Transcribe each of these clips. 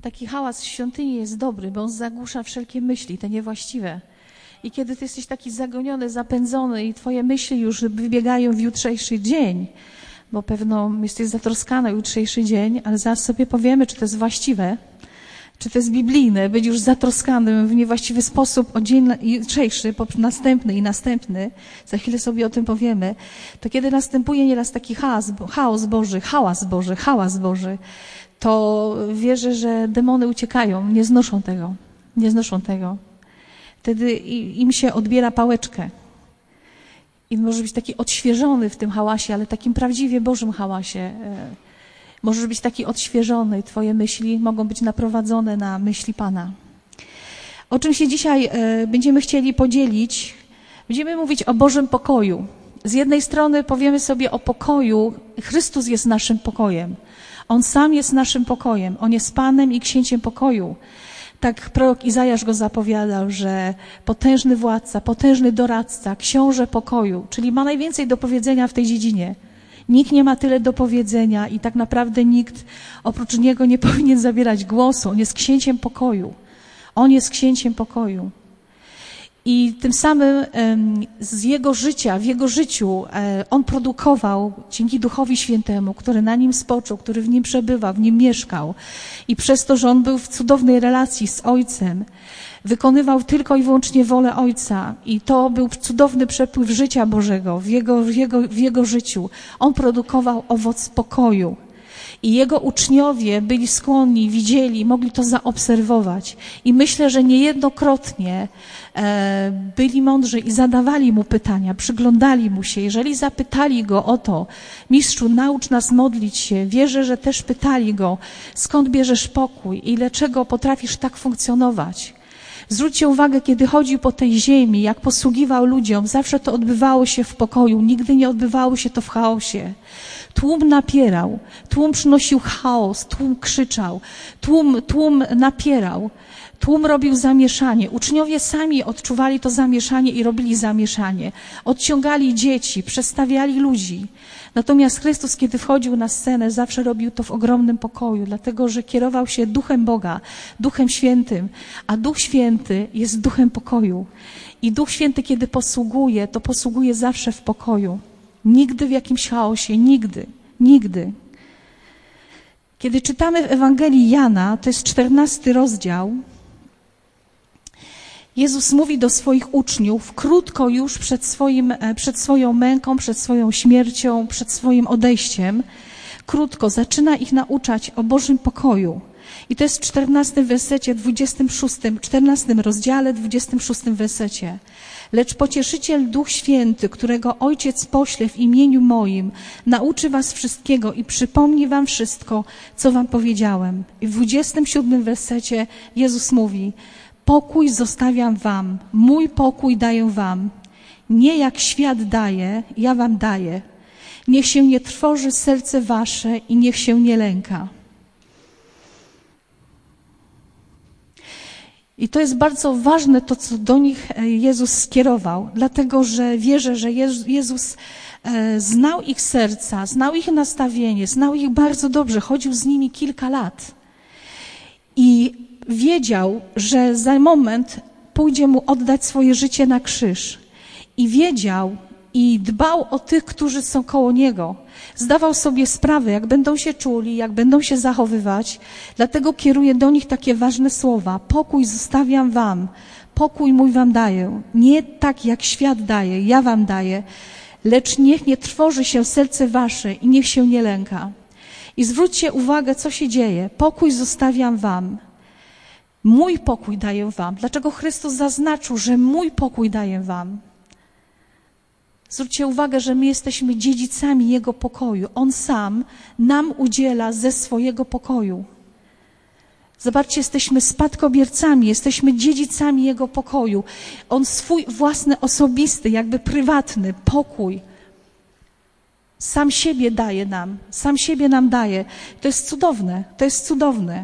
taki hałas w świątyni jest dobry, bo on zagłusza wszelkie myśli, te niewłaściwe. I kiedy ty jesteś taki zagoniony, zapędzony i twoje myśli już wybiegają w jutrzejszy dzień, bo pewno jesteś zatroskany o jutrzejszy dzień, ale zaraz sobie powiemy, czy to jest właściwe, czy to jest biblijne, być już zatroskanym w niewłaściwy sposób o dzień jutrzejszy, następny i następny, za chwilę sobie o tym powiemy, to kiedy następuje nieraz taki hałas Boży, to wierzę, że demony uciekają, nie znoszą tego. Wtedy im się odbiera pałeczkę. I może być taki odświeżony w tym hałasie, ale takim prawdziwie Bożym hałasie. Możesz być taki odświeżony, twoje myśli mogą być naprowadzone na myśli Pana. O czym się dzisiaj będziemy chcieli podzielić? Będziemy mówić o Bożym pokoju. Z jednej strony powiemy sobie o pokoju. Chrystus jest naszym pokojem. On sam jest naszym pokojem. On jest Panem i Księciem pokoju. Tak prorok Izajasz go zapowiadał, że potężny władca, potężny doradca, książę pokoju, czyli ma najwięcej do powiedzenia w tej dziedzinie. Nikt nie ma tyle do powiedzenia i tak naprawdę nikt oprócz niego nie powinien zabierać głosu. On jest księciem pokoju. On jest księciem pokoju. I tym samym z jego życia, w jego życiu on produkował dzięki Duchowi Świętemu, który na nim spoczął, który w nim przebywał, w nim mieszkał. I przez to, że on był w cudownej relacji z Ojcem, wykonywał tylko i wyłącznie wolę Ojca. I to był cudowny przepływ życia Bożego w jego życiu. On produkował owoc pokoju. I jego uczniowie byli skłonni, widzieli, mogli to zaobserwować. I myślę, że niejednokrotnie byli mądrzy i zadawali mu pytania, przyglądali mu się. Jeżeli zapytali go o to, mistrzu, naucz nas modlić się, wierzę, że też pytali go, skąd bierzesz pokój i dlaczego potrafisz tak funkcjonować. Zwróćcie uwagę, kiedy chodził po tej ziemi, jak posługiwał ludziom, zawsze to odbywało się w pokoju, nigdy nie odbywało się to w chaosie. Tłum napierał, tłum przynosił chaos, tłum krzyczał, tłum napierał, tłum robił zamieszanie. Uczniowie sami odczuwali to zamieszanie i robili zamieszanie. Odciągali dzieci, przestawiali ludzi. Natomiast Chrystus, kiedy wchodził na scenę, zawsze robił to w ogromnym pokoju, dlatego że kierował się Duchem Boga, Duchem Świętym, a Duch Święty jest Duchem pokoju. I Duch Święty, kiedy posługuje, to posługuje zawsze w pokoju. Nigdy w jakimś chaosie, nigdy. Kiedy czytamy w Ewangelii Jana, to jest 14 rozdział, Jezus mówi do swoich uczniów krótko już przed swoją męką, przed swoją śmiercią, przed swoim odejściem. Krótko zaczyna ich nauczać o Bożym pokoju. I to jest w 14 wersecie, 14 rozdziale, 26 wersecie. Lecz Pocieszyciel Duch Święty, którego Ojciec pośle w imieniu moim, nauczy was wszystkiego i przypomni wam wszystko, co wam powiedziałem. I w 27 wersecie Jezus mówi: pokój zostawiam wam, mój pokój daję wam. Nie jak świat daje, ja wam daję. Niech się nie trwoży serce wasze i niech się nie lęka. I to jest bardzo ważne, to co do nich Jezus skierował, dlatego że wierzę, że Jezus znał ich serca, znał ich nastawienie, znał ich bardzo dobrze, chodził z nimi kilka lat i wiedział, że za moment pójdzie mu oddać swoje życie na krzyż. I wiedział i dbał o tych, którzy są koło niego. Zdawał sobie sprawę, jak będą się czuli, jak będą się zachowywać. Dlatego kieruje do nich takie ważne słowa. Pokój zostawiam wam, pokój mój wam daję. Nie tak, jak świat daje, ja wam daję. Lecz niech nie trwoży się serce wasze i niech się nie lęka. I zwróćcie uwagę, co się dzieje. Pokój zostawiam wam. Mój pokój daję wam. Dlaczego Chrystus zaznaczył, że mój pokój daję wam? Zwróćcie uwagę, że my jesteśmy dziedzicami Jego pokoju. On sam nam udziela ze swojego pokoju. Zobaczcie, jesteśmy spadkobiercami, jesteśmy dziedzicami Jego pokoju. On swój własny, osobisty, jakby prywatny pokój sam siebie daje nam, sam siebie nam daje. To jest cudowne, to jest cudowne.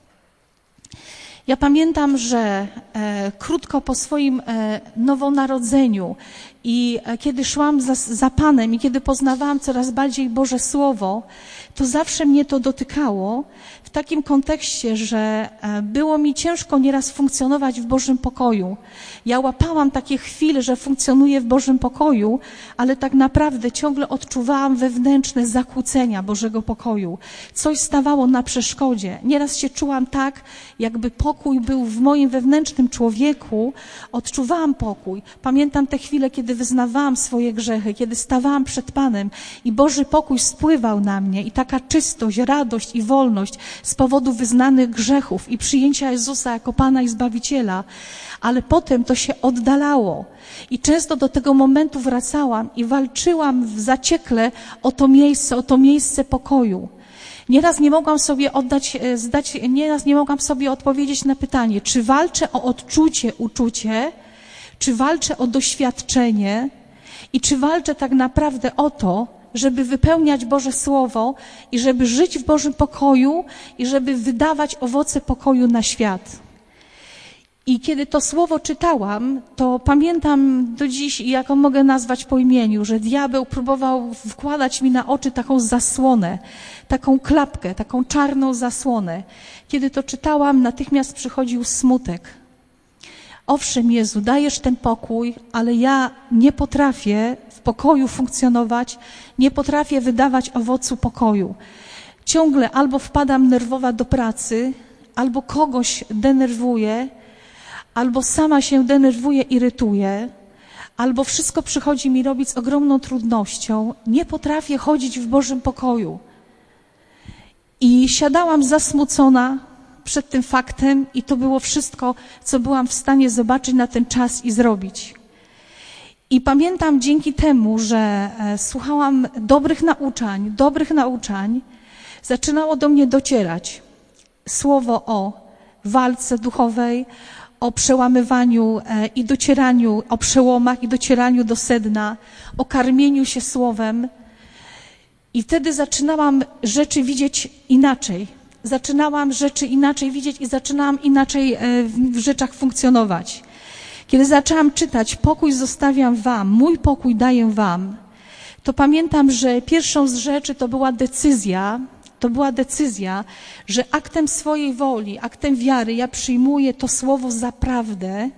Ja pamiętam, że krótko po swoim nowonarodzeniu i kiedy szłam za Panem i kiedy poznawałam coraz bardziej Boże Słowo, to zawsze mnie to dotykało w takim kontekście, że było mi ciężko nieraz funkcjonować w Bożym pokoju. Ja łapałam takie chwile, że funkcjonuję w Bożym pokoju, ale tak naprawdę ciągle odczuwałam wewnętrzne zakłócenia Bożego pokoju. Coś stawało na przeszkodzie. Nieraz się czułam tak, jakby pokój był w moim wewnętrznym człowieku. Odczuwałam pokój. Pamiętam te chwile, kiedy wyznawałam swoje grzechy, kiedy stawałam przed Panem i Boży pokój spływał na mnie i taka czystość, radość i wolność z powodu wyznanych grzechów i przyjęcia Jezusa jako Pana i Zbawiciela, ale potem to się oddalało i często do tego momentu wracałam i walczyłam w zaciekle o to miejsce pokoju. Nieraz nie mogłam sobie odpowiedzieć na pytanie, czy walczę o uczucie, czy walczę o doświadczenie i czy walczę tak naprawdę o to, żeby wypełniać Boże Słowo i żeby żyć w Bożym pokoju i żeby wydawać owoce pokoju na świat. I kiedy to Słowo czytałam, to pamiętam do dziś, jaką mogę nazwać po imieniu, że diabeł próbował wkładać mi na oczy taką zasłonę, taką klapkę, taką czarną zasłonę. Kiedy to czytałam, natychmiast przychodził smutek. Owszem, Jezu, dajesz ten pokój, ale ja nie potrafię w pokoju funkcjonować, nie potrafię wydawać owocu pokoju. Ciągle albo wpadam nerwowa do pracy, albo kogoś denerwuję, albo sama się denerwuję, irytuję, albo wszystko przychodzi mi robić z ogromną trudnością. Nie potrafię chodzić w Bożym pokoju. I siadałam zasmucona przed tym faktem i to było wszystko, co byłam w stanie zobaczyć na ten czas i zrobić. I pamiętam dzięki temu, że słuchałam dobrych nauczań, zaczynało do mnie docierać słowo o walce duchowej, o przełamywaniu i docieraniu, o przełomach i docieraniu do sedna, o karmieniu się słowem. I wtedy zaczynałam rzeczy widzieć inaczej. Zaczynałam rzeczy inaczej widzieć i zaczynałam inaczej w rzeczach funkcjonować. Kiedy zaczęłam czytać pokój zostawiam wam, mój pokój daję wam, to pamiętam, że pierwszą z rzeczy to była decyzja, że aktem swojej woli, aktem wiary ja przyjmuję to słowo za prawdę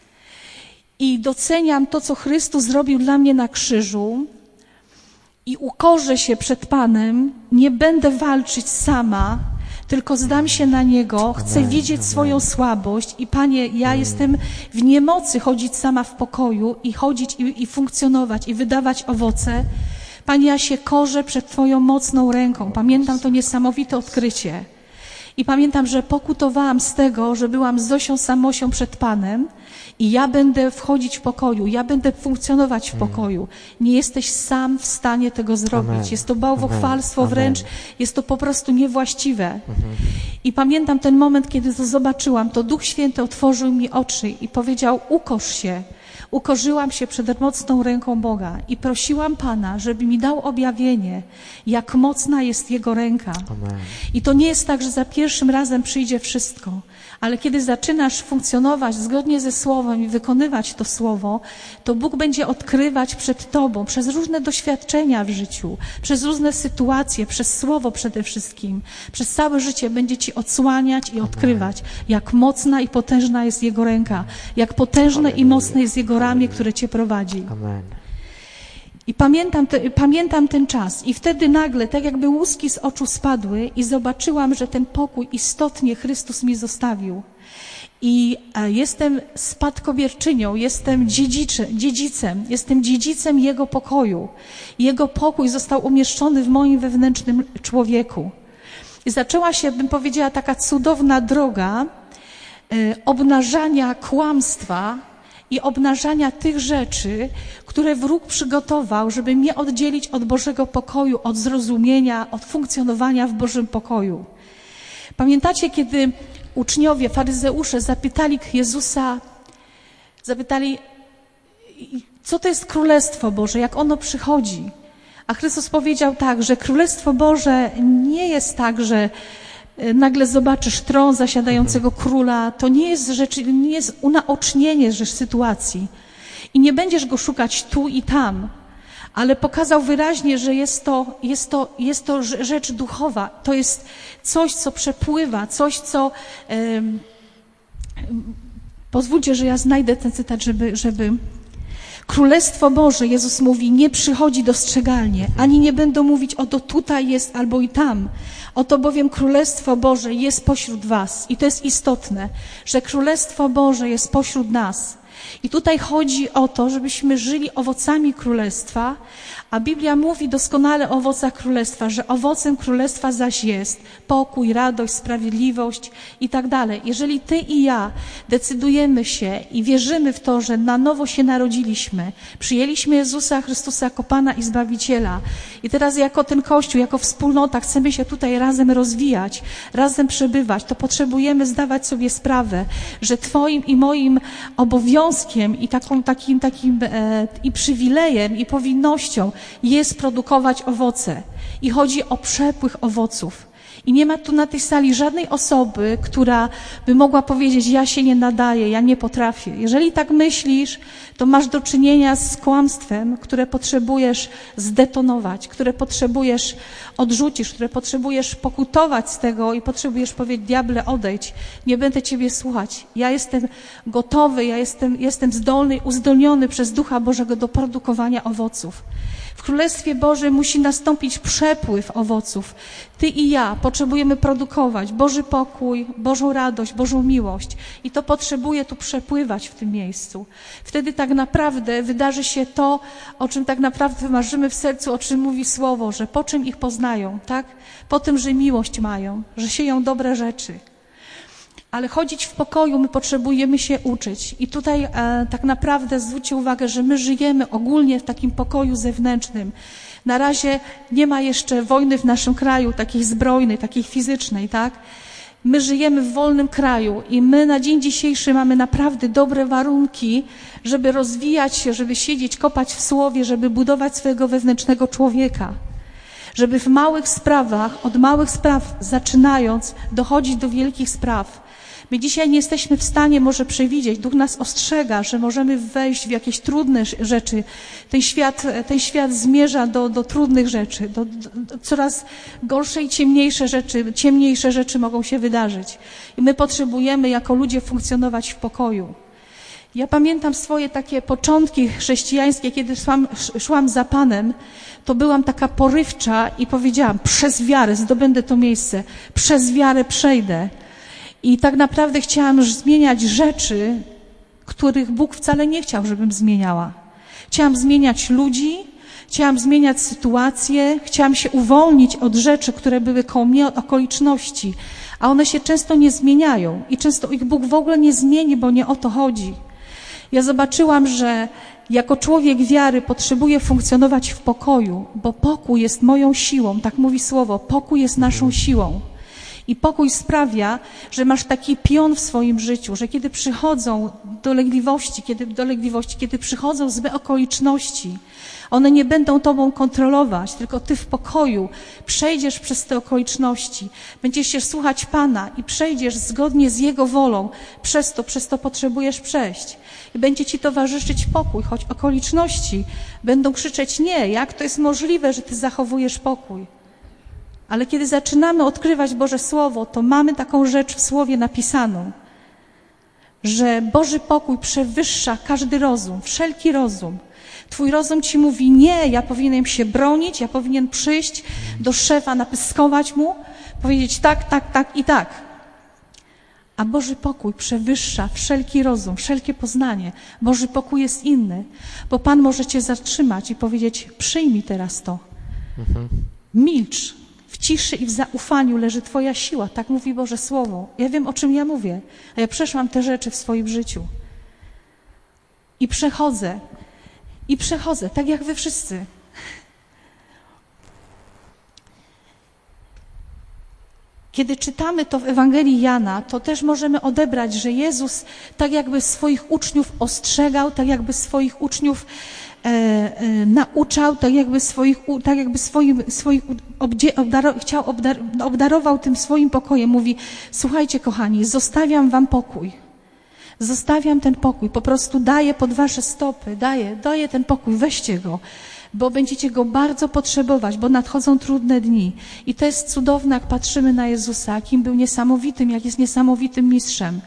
i doceniam to, co Chrystus zrobił dla mnie na krzyżu i ukorzę się przed Panem, nie będę walczyć sama, tylko zdam się na Niego, chcę widzieć swoją słabość i Panie, ja jestem w niemocy chodzić sama w pokoju i chodzić i funkcjonować i wydawać owoce. Panie, ja się korzę przed Twoją mocną ręką. Pamiętam to niesamowite odkrycie. I pamiętam, że pokutowałam z tego, że byłam Zosią Samosią przed Panem i ja będę wchodzić w pokoju, ja będę funkcjonować w pokoju. Nie jesteś sam w stanie tego zrobić. Amen. Jest to bałwochwalstwo wręcz, jest to po prostu niewłaściwe. I pamiętam ten moment, kiedy to zobaczyłam, to Duch Święty otworzył mi oczy i powiedział, ukorz się. Ukorzyłam się przed mocną ręką Boga i prosiłam Pana, żeby mi dał objawienie, jak mocna jest Jego ręka. Amen. I to nie jest tak, że za pierwszym razem przyjdzie wszystko, ale kiedy zaczynasz funkcjonować zgodnie ze Słowem i wykonywać to Słowo, to Bóg będzie odkrywać przed Tobą, przez różne doświadczenia w życiu, przez różne sytuacje, przez Słowo przede wszystkim, przez całe życie będzie Ci odsłaniać i odkrywać, jak mocna i potężna jest Jego ręka, jak potężne i mocne jest Jego ramię, które Cię prowadzi. Amen. I pamiętam ten czas i wtedy nagle, tak jakby łuski z oczu spadły i zobaczyłam, że ten pokój istotnie Chrystus mi zostawił. I jestem spadkobierczynią, jestem dziedzicem Jego pokoju. Jego pokój został umieszczony w moim wewnętrznym człowieku. I zaczęła się, bym powiedziała, taka cudowna droga obnażania kłamstwa i obnażania tych rzeczy, które wróg przygotował, żeby mnie oddzielić od Bożego pokoju, od zrozumienia, od funkcjonowania w Bożym pokoju. Pamiętacie, kiedy uczniowie, faryzeusze zapytali Jezusa, co to jest Królestwo Boże, jak ono przychodzi? A Chrystus powiedział tak, że Królestwo Boże nie jest tak, że nagle zobaczysz tron zasiadającego króla, to nie jest unaocznienie sytuacji i nie będziesz go szukać tu i tam, ale pokazał wyraźnie, że jest to rzecz duchowa. To jest coś, co przepływa, coś, co... Pozwólcie, że ja znajdę ten cytat, żeby... Królestwo Boże, Jezus mówi, nie przychodzi dostrzegalnie, ani nie będą mówić, oto tutaj jest albo i tam. Oto bowiem Królestwo Boże jest pośród was. I to jest istotne, że Królestwo Boże jest pośród nas. I tutaj chodzi o to, żebyśmy żyli owocami Królestwa, a Biblia mówi doskonale o owocach Królestwa, że owocem Królestwa zaś jest pokój, radość, sprawiedliwość i tak dalej. Jeżeli ty i ja decydujemy się i wierzymy w to, że na nowo się narodziliśmy, przyjęliśmy Jezusa Chrystusa jako Pana i Zbawiciela i teraz jako ten Kościół, jako wspólnota chcemy się tutaj razem rozwijać, razem przebywać, to potrzebujemy zdawać sobie sprawę, że twoim i moim obowiązkiem i takim i przywilejem i powinnością jest produkować owoce. I chodzi o przepływ owoców. I nie ma tu na tej sali żadnej osoby, która by mogła powiedzieć, ja się nie nadaję, ja nie potrafię. Jeżeli tak myślisz, to masz do czynienia z kłamstwem, które potrzebujesz zdetonować, które potrzebujesz odrzucić, które potrzebujesz pokutować z tego i potrzebujesz powiedzieć, diable, odejdź, nie będę ciebie słuchać. Ja jestem gotowy, ja jestem zdolny, uzdolniony przez Ducha Bożego do produkowania owoców. W Królestwie Bożym musi nastąpić przepływ owoców. Ty i ja potrzebujemy produkować Boży pokój, Bożą radość, Bożą miłość. I to potrzebuje tu przepływać w tym miejscu. Wtedy tak naprawdę wydarzy się to, o czym tak naprawdę marzymy w sercu, o czym mówi Słowo, że po czym ich poznają, tak? Po tym, że miłość mają, że sieją dobre rzeczy. Ale chodzić w pokoju my potrzebujemy się uczyć. I tutaj tak naprawdę zwróćcie uwagę, że my żyjemy ogólnie w takim pokoju zewnętrznym. Na razie nie ma jeszcze wojny w naszym kraju, takiej zbrojnej, takiej fizycznej, tak? My żyjemy w wolnym kraju i my na dzień dzisiejszy mamy naprawdę dobre warunki, żeby rozwijać się, żeby siedzieć, kopać w Słowie, żeby budować swojego wewnętrznego człowieka. Żeby w małych sprawach, od małych spraw zaczynając, dochodzić do wielkich spraw. My dzisiaj nie jesteśmy w stanie może przewidzieć, Duch nas ostrzega, że możemy wejść w jakieś trudne rzeczy. Ten świat zmierza do trudnych rzeczy, do coraz gorsze i ciemniejsze rzeczy mogą się wydarzyć. I my potrzebujemy jako ludzie funkcjonować w pokoju. Ja pamiętam swoje takie początki chrześcijańskie, kiedy szłam za Panem, to byłam taka porywcza i powiedziałam, przez wiarę zdobędę to miejsce, przez wiarę przejdę. I tak naprawdę chciałam już zmieniać rzeczy, których Bóg wcale nie chciał, żebym zmieniała. Chciałam zmieniać ludzi, chciałam zmieniać sytuacje, chciałam się uwolnić od rzeczy, które były koło mnie, od okoliczności, a one się często nie zmieniają i często ich Bóg w ogóle nie zmieni, bo nie o to chodzi. Ja zobaczyłam, że jako człowiek wiary potrzebuję funkcjonować w pokoju, bo pokój jest moją siłą, tak mówi Słowo, pokój jest naszą siłą. I pokój sprawia, że masz taki pion w swoim życiu, że kiedy przychodzą dolegliwości, kiedy przychodzą złe okoliczności, one nie będą tobą kontrolować, tylko ty w pokoju przejdziesz przez te okoliczności, będziesz się słuchać Pana i przejdziesz zgodnie z Jego wolą. Przez to potrzebujesz przejść. I będzie ci towarzyszyć pokój, choć okoliczności będą krzyczeć nie, jak to jest możliwe, że ty zachowujesz pokój. Ale kiedy zaczynamy odkrywać Boże Słowo, to mamy taką rzecz w Słowie napisaną, że Boży pokój przewyższa każdy rozum, wszelki rozum. Twój rozum ci mówi nie, ja powinienem się bronić, ja powinien przyjść do szefa, napyskować mu, powiedzieć tak, tak, tak i tak. A Boży pokój przewyższa wszelki rozum, wszelkie poznanie. Boży pokój jest inny, bo Pan może cię zatrzymać i powiedzieć, przyjmij teraz to. Milcz. W ciszy i w zaufaniu leży twoja siła. Tak mówi Boże Słowo. Ja wiem, o czym ja mówię, a ja przeszłam te rzeczy w swoim życiu. I przechodzę, tak jak wy wszyscy. Kiedy czytamy to w Ewangelii Jana, to też możemy odebrać, że Jezus tak jakby swoich uczniów ostrzegał, tak jakby swoich uczniów nauczał, obdarował tym swoim pokojem. Mówi, słuchajcie kochani, zostawiam wam pokój. Zostawiam ten pokój, po prostu daję pod wasze stopy, daję ten pokój, weźcie go. bo będziecie Go bardzo potrzebować, bo nadchodzą trudne dni. I to jest cudowne, jak patrzymy na Jezusa, jakim był niesamowitym, jak jest niesamowitym mistrzem.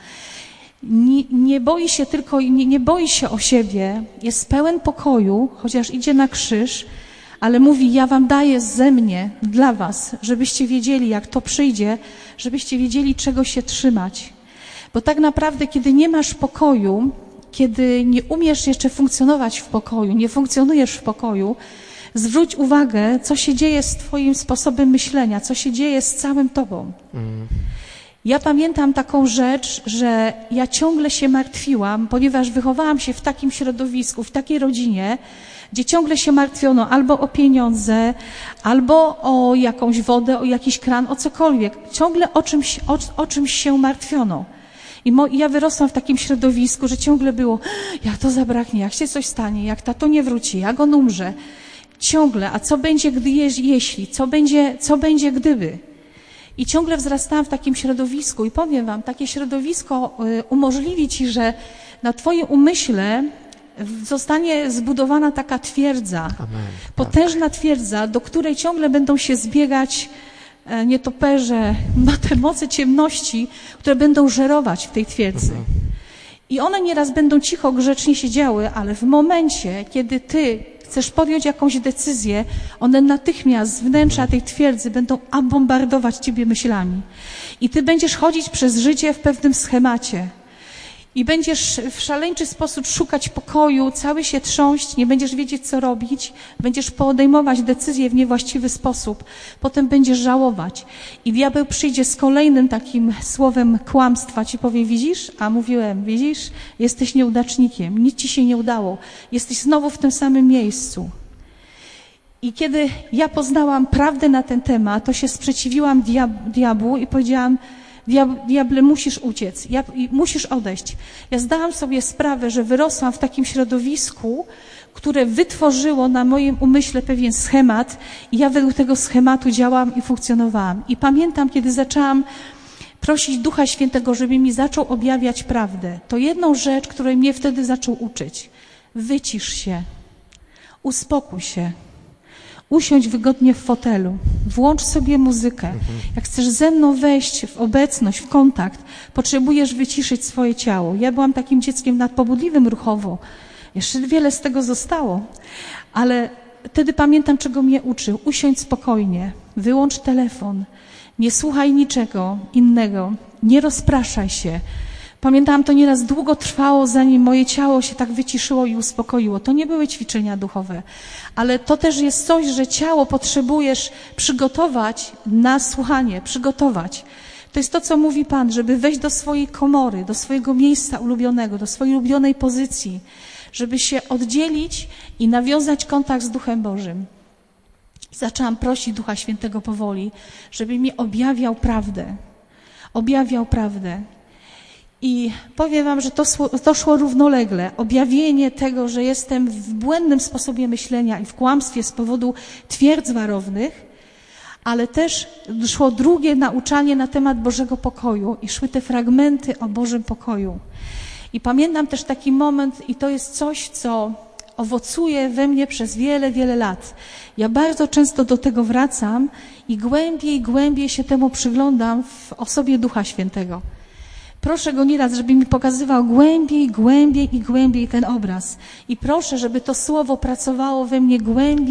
Nie boi się tylko, nie boi się o siebie, jest pełen pokoju, chociaż idzie na krzyż, ale mówi, ja wam daję ze mnie dla was, żebyście wiedzieli, jak to przyjdzie, żebyście wiedzieli, czego się trzymać. Bo tak naprawdę, kiedy nie masz pokoju, kiedy nie umiesz jeszcze funkcjonować w pokoju, nie funkcjonujesz w pokoju, zwróć uwagę, co się dzieje z twoim sposobem myślenia, co się dzieje z całym tobą. Ja pamiętam taką rzecz, że ja ciągle się martwiłam, ponieważ wychowałam się w takim środowisku, w takiej rodzinie, gdzie ciągle się martwiono albo o pieniądze, albo o jakąś wodę, o jakiś kran, o cokolwiek. Ciągle o czymś się martwiono. I ja wyrosłam w takim środowisku, że ciągle było, jak to zabraknie, jak się coś stanie, jak tato nie wróci, jak on umrze. Ciągle, a co będzie, jeśli, co będzie, gdyby. I ciągle wzrastałam w takim środowisku i powiem wam, takie środowisko umożliwi ci, że na twoim umyśle zostanie zbudowana taka twierdza, potężna twierdza, do której ciągle będą się zbiegać nietoperze, te moce ciemności, które będą żerować w tej twierdzy. I one nieraz będą cicho, grzecznie siedziały, ale w momencie, kiedy ty chcesz podjąć jakąś decyzję, one natychmiast z wnętrza tej twierdzy będą bombardować ciebie myślami. I ty będziesz chodzić przez życie w pewnym schemacie. I będziesz w szaleńczy sposób szukać pokoju, cały się trząść, nie będziesz wiedzieć, co robić, będziesz podejmować decyzje w niewłaściwy sposób, potem będziesz żałować. I diabeł przyjdzie z kolejnym takim słowem kłamstwa, ci powie, widzisz? A mówiłem, widzisz? Jesteś nieudacznikiem, nic ci się nie udało, jesteś znowu w tym samym miejscu. I kiedy ja poznałam prawdę na ten temat, to się sprzeciwiłam diabłu i powiedziałam, diable, musisz uciec, musisz odejść. Ja zdałam sobie sprawę, że wyrosłam w takim środowisku, które wytworzyło na moim umyśle pewien schemat i ja według tego schematu działałam i funkcjonowałam. I pamiętam, kiedy zaczęłam prosić Ducha Świętego, żeby mi zaczął objawiać prawdę, to jedną rzecz, której mnie wtedy zaczął uczyć. Wycisz się, uspokój się. Usiądź wygodnie w fotelu, włącz sobie muzykę. Jak chcesz ze mną wejść w obecność, w kontakt, potrzebujesz wyciszyć swoje ciało. Ja byłam takim dzieckiem nadpobudliwym ruchowo. Jeszcze wiele z tego zostało. Ale wtedy pamiętam, czego mnie uczył. Usiądź spokojnie, wyłącz telefon, nie słuchaj niczego innego, nie rozpraszaj się. Pamiętałam, to nieraz długo trwało, zanim moje ciało się tak wyciszyło i uspokoiło. To nie były ćwiczenia duchowe, ale to też jest coś, że ciało potrzebujesz przygotować na słuchanie, przygotować. To jest to, co mówi Pan, żeby wejść do swojej komory, do swojego miejsca ulubionego, do swojej ulubionej pozycji, żeby się oddzielić i nawiązać kontakt z Duchem Bożym. I zaczęłam prosić Ducha Świętego powoli, żeby mi objawiał prawdę. Objawiał prawdę. I powiem wam, że to szło równolegle. Objawienie tego, że jestem w błędnym sposobie myślenia i w kłamstwie z powodu twierdz warownych, ale też szło drugie nauczanie na temat Bożego pokoju i szły te fragmenty o Bożym pokoju. I pamiętam też taki moment i to jest coś, co owocuje we mnie przez wiele, wiele lat. Ja bardzo często do tego wracam i głębiej się temu przyglądam w osobie Ducha Świętego. Proszę Go nieraz, żeby mi pokazywał głębiej ten obraz. I proszę, żeby to słowo pracowało we mnie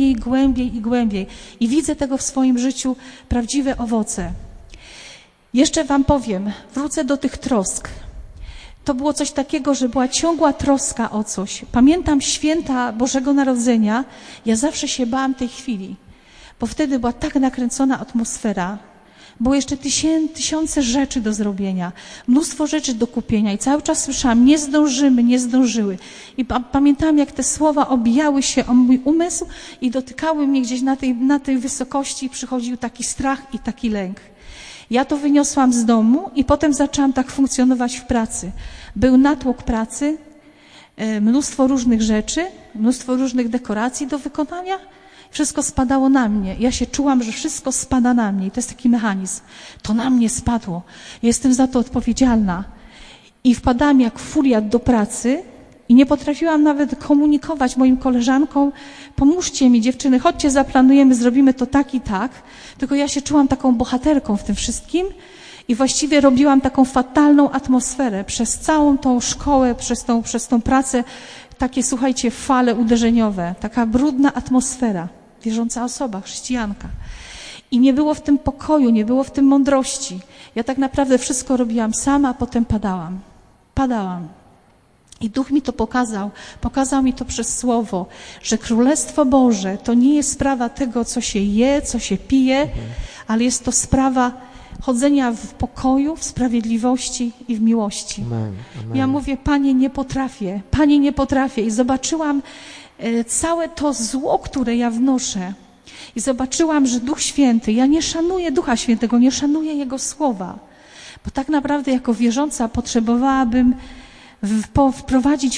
głębiej. I widzę tego w swoim życiu prawdziwe owoce. Jeszcze wam powiem, wrócę do tych trosk. To było coś takiego, że była ciągła troska o coś. Pamiętam święta Bożego Narodzenia. Ja zawsze się bałam tej chwili, bo wtedy była tak nakręcona atmosfera. Było jeszcze tysiące rzeczy do zrobienia, mnóstwo rzeczy do kupienia i cały czas słyszałam, nie zdążyły. I pamiętałam, jak te słowa obijały się o mój umysł i dotykały mnie gdzieś na tej wysokości, przychodził taki strach i taki lęk. Ja to wyniosłam z domu i potem zaczęłam tak funkcjonować w pracy. Był natłok pracy, mnóstwo różnych rzeczy, mnóstwo różnych dekoracji do wykonania. Wszystko spadało na mnie. Ja się czułam, że wszystko spada na mnie. I to jest taki mechanizm. To na mnie spadło. Ja jestem za to odpowiedzialna. I wpadałam jak furiat do pracy I nie potrafiłam nawet komunikować moim koleżankom, pomóżcie mi dziewczyny, chodźcie, zaplanujemy, zrobimy to tak i tak. Tylko ja się czułam taką bohaterką w tym wszystkim i właściwie robiłam taką fatalną atmosferę przez całą tą szkołę, przez tą pracę, takie, słuchajcie, fale uderzeniowe, taka brudna atmosfera, wierząca osoba, chrześcijanka. I nie było w tym pokoju, nie było w tym mądrości. Ja tak naprawdę wszystko robiłam sama, a potem padałam. I Duch mi to pokazał mi to przez Słowo, że Królestwo Boże to nie jest sprawa tego, co się je, co się pije, ale jest to sprawa chodzenia w pokoju, w sprawiedliwości i w miłości. Amen. Ja mówię, Panie, nie potrafię. I zobaczyłam całe to zło, które ja wnoszę. I zobaczyłam, że Duch Święty, ja nie szanuję Ducha Świętego, nie szanuję Jego Słowa. Bo tak naprawdę jako wierząca potrzebowałabym wprowadzić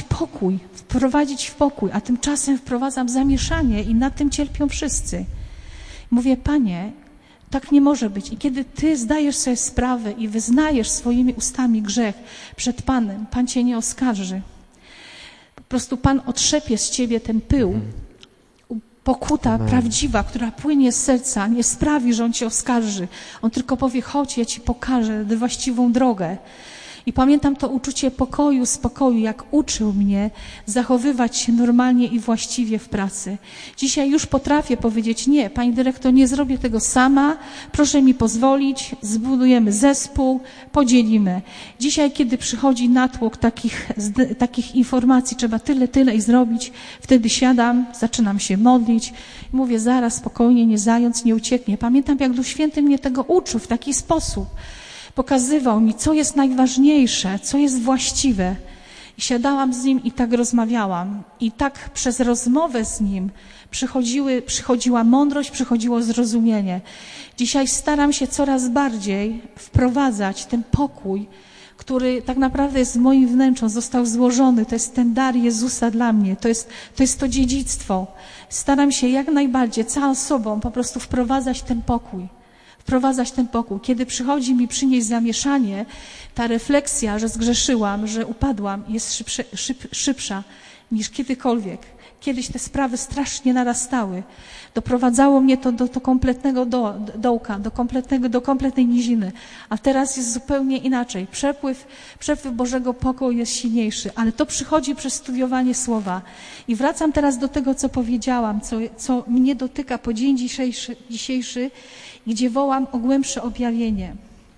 w pokój, a tymczasem wprowadzam zamieszanie i na tym cierpią wszyscy. Mówię, Panie, tak nie może być. I kiedy Ty zdajesz sobie sprawę i wyznajesz swoimi ustami grzech przed Panem, Pan Cię nie oskarży. Po prostu Pan otrzepie z Ciebie ten pył. Pokuta prawdziwa, która płynie z serca, nie sprawi, że On Cię oskarży. On tylko powie, chodź, ja Ci pokażę właściwą drogę. I pamiętam to uczucie pokoju, spokoju, jak uczył mnie zachowywać się normalnie i właściwie w pracy. Dzisiaj już potrafię powiedzieć, nie, Pani dyrektor, nie zrobię tego sama, proszę mi pozwolić, zbudujemy zespół, podzielimy. Dzisiaj, kiedy przychodzi natłok takich informacji, trzeba tyle i zrobić, wtedy siadam, zaczynam się modlić i mówię, zaraz, spokojnie, nie zając, nie ucieknie. Pamiętam, jak Duch Święty mnie tego uczył w taki sposób. Pokazywał mi, co jest najważniejsze, co jest właściwe. I siadałam z Nim i tak rozmawiałam. I tak przez rozmowę z Nim przychodziła mądrość, przychodziło zrozumienie. Dzisiaj staram się coraz bardziej wprowadzać ten pokój, który tak naprawdę jest w moim wnętrzu, został złożony. To jest ten dar Jezusa dla mnie. To jest to dziedzictwo. Staram się jak najbardziej całą sobą po prostu wprowadzać ten pokój. Kiedy przychodzi mi przynieść zamieszanie, ta refleksja, że zgrzeszyłam, że upadłam, jest szybsza niż kiedykolwiek. Kiedyś te sprawy strasznie narastały. Doprowadzało mnie to do kompletnego dołka, do kompletnej niziny. A teraz jest zupełnie inaczej. Przepływ Bożego pokoju jest silniejszy, ale to przychodzi przez studiowanie Słowa. I wracam teraz do tego, co powiedziałam, co mnie dotyka po dzień dzisiejszy, gdzie wołam o głębsze objawienie.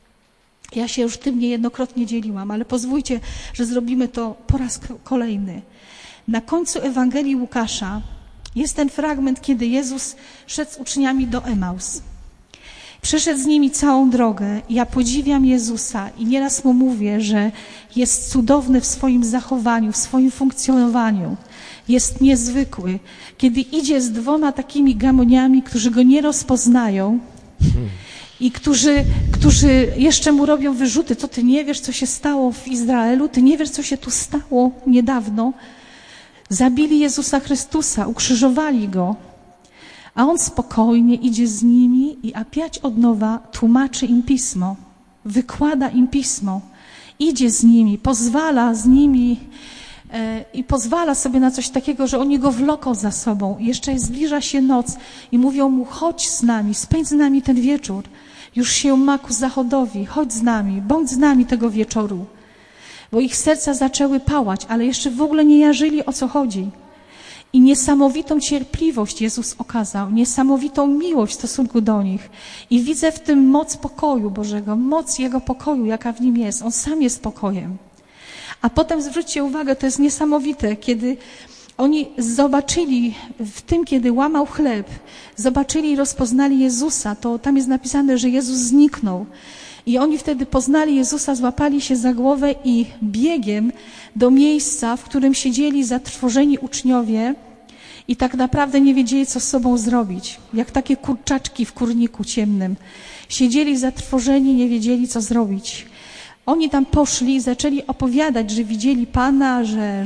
Ja się już tym niejednokrotnie dzieliłam, ale pozwólcie, że zrobimy to po raz kolejny. Na końcu Ewangelii Łukasza jest ten fragment, kiedy Jezus szedł z uczniami do Emaus. Przeszedł z nimi całą drogę. Ja podziwiam Jezusa i nieraz Mu mówię, że jest cudowny w swoim zachowaniu, w swoim funkcjonowaniu. Jest niezwykły. Kiedy idzie z 2 takimi gamoniami, którzy Go nie rozpoznają i którzy jeszcze Mu robią wyrzuty. Co Ty nie wiesz, co się stało w Izraelu? Ty nie wiesz, co się tu stało niedawno? Zabili Jezusa Chrystusa, ukrzyżowali Go, a On spokojnie idzie z nimi i opять od nowa tłumaczy im Pismo, wykłada im Pismo, idzie z nimi, pozwala z nimi i pozwala sobie na coś takiego, że oni Go wloką za sobą. Jeszcze zbliża się noc i mówią Mu, chodź z nami, spędź z nami ten wieczór. Już się ma ku zachodowi, chodź z nami, bądź z nami tego wieczoru. Bo ich serca zaczęły pałać, ale jeszcze w ogóle nie jarzyli, o co chodzi. I niesamowitą cierpliwość Jezus okazał, niesamowitą miłość w stosunku do nich. I widzę w tym moc pokoju Bożego, moc Jego pokoju, jaka w Nim jest. On sam jest pokojem. A potem zwróćcie uwagę, to jest niesamowite, kiedy oni zobaczyli w tym, kiedy łamał chleb, zobaczyli i rozpoznali Jezusa, to tam jest napisane, że Jezus zniknął. I oni wtedy poznali Jezusa, złapali się za głowę i biegiem do miejsca, w którym siedzieli zatrwożeni uczniowie i tak naprawdę nie wiedzieli, co z sobą zrobić. Jak takie kurczaczki w kurniku ciemnym. Siedzieli zatrwożeni, nie wiedzieli, co zrobić. Oni tam poszli i zaczęli opowiadać, że widzieli Pana,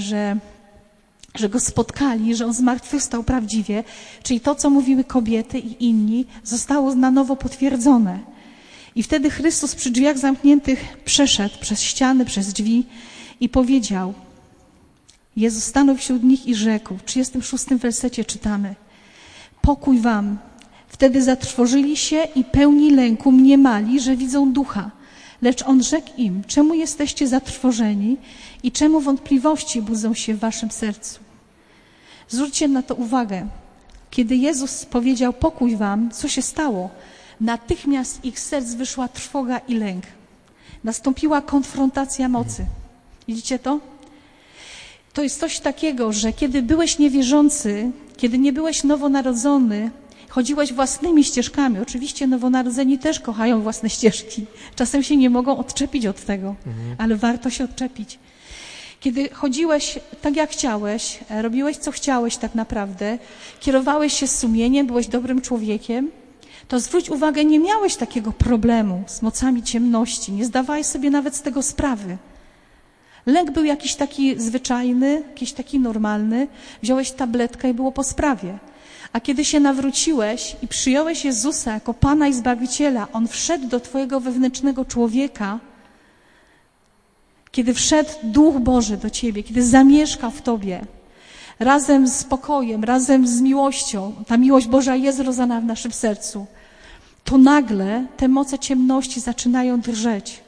że Go spotkali, że On zmartwychwstał prawdziwie. Czyli to, co mówiły kobiety i inni, zostało na nowo potwierdzone. I wtedy Chrystus przy drzwiach zamkniętych przeszedł przez ściany, przez drzwi i powiedział: Jezus stanął wśród nich i rzekł, w 36 wersecie czytamy: pokój wam. Wtedy zatrwożyli się i pełni lęku mniemali, że widzą ducha. Lecz on rzekł im: czemu jesteście zatrwożeni i czemu wątpliwości budzą się w waszym sercu? Zwróćcie na to uwagę. Kiedy Jezus powiedział pokój wam, co się stało? Natychmiast ich serc wyszła trwoga i lęk. Nastąpiła konfrontacja mocy. Widzicie to? To jest coś takiego, że kiedy byłeś niewierzący, kiedy nie byłeś nowonarodzony, chodziłeś własnymi ścieżkami. Oczywiście nowonarodzeni też kochają własne ścieżki. Czasem się nie mogą odczepić od tego, ale warto się odczepić. Kiedy chodziłeś tak jak chciałeś, robiłeś co chciałeś tak naprawdę, kierowałeś się sumieniem, byłeś dobrym człowiekiem, to zwróć uwagę, nie miałeś takiego problemu z mocami ciemności, nie zdawałeś sobie nawet z tego sprawy. Lęk był jakiś taki zwyczajny, jakiś taki normalny, wziąłeś tabletkę i było po sprawie. A kiedy się nawróciłeś i przyjąłeś Jezusa jako Pana i Zbawiciela, On wszedł do twojego wewnętrznego człowieka, kiedy wszedł Duch Boży do ciebie, kiedy zamieszkał w tobie, razem z pokojem, razem z miłością, ta miłość Boża jest rozdana w naszym sercu, to nagle te moce ciemności zaczynają drżeć.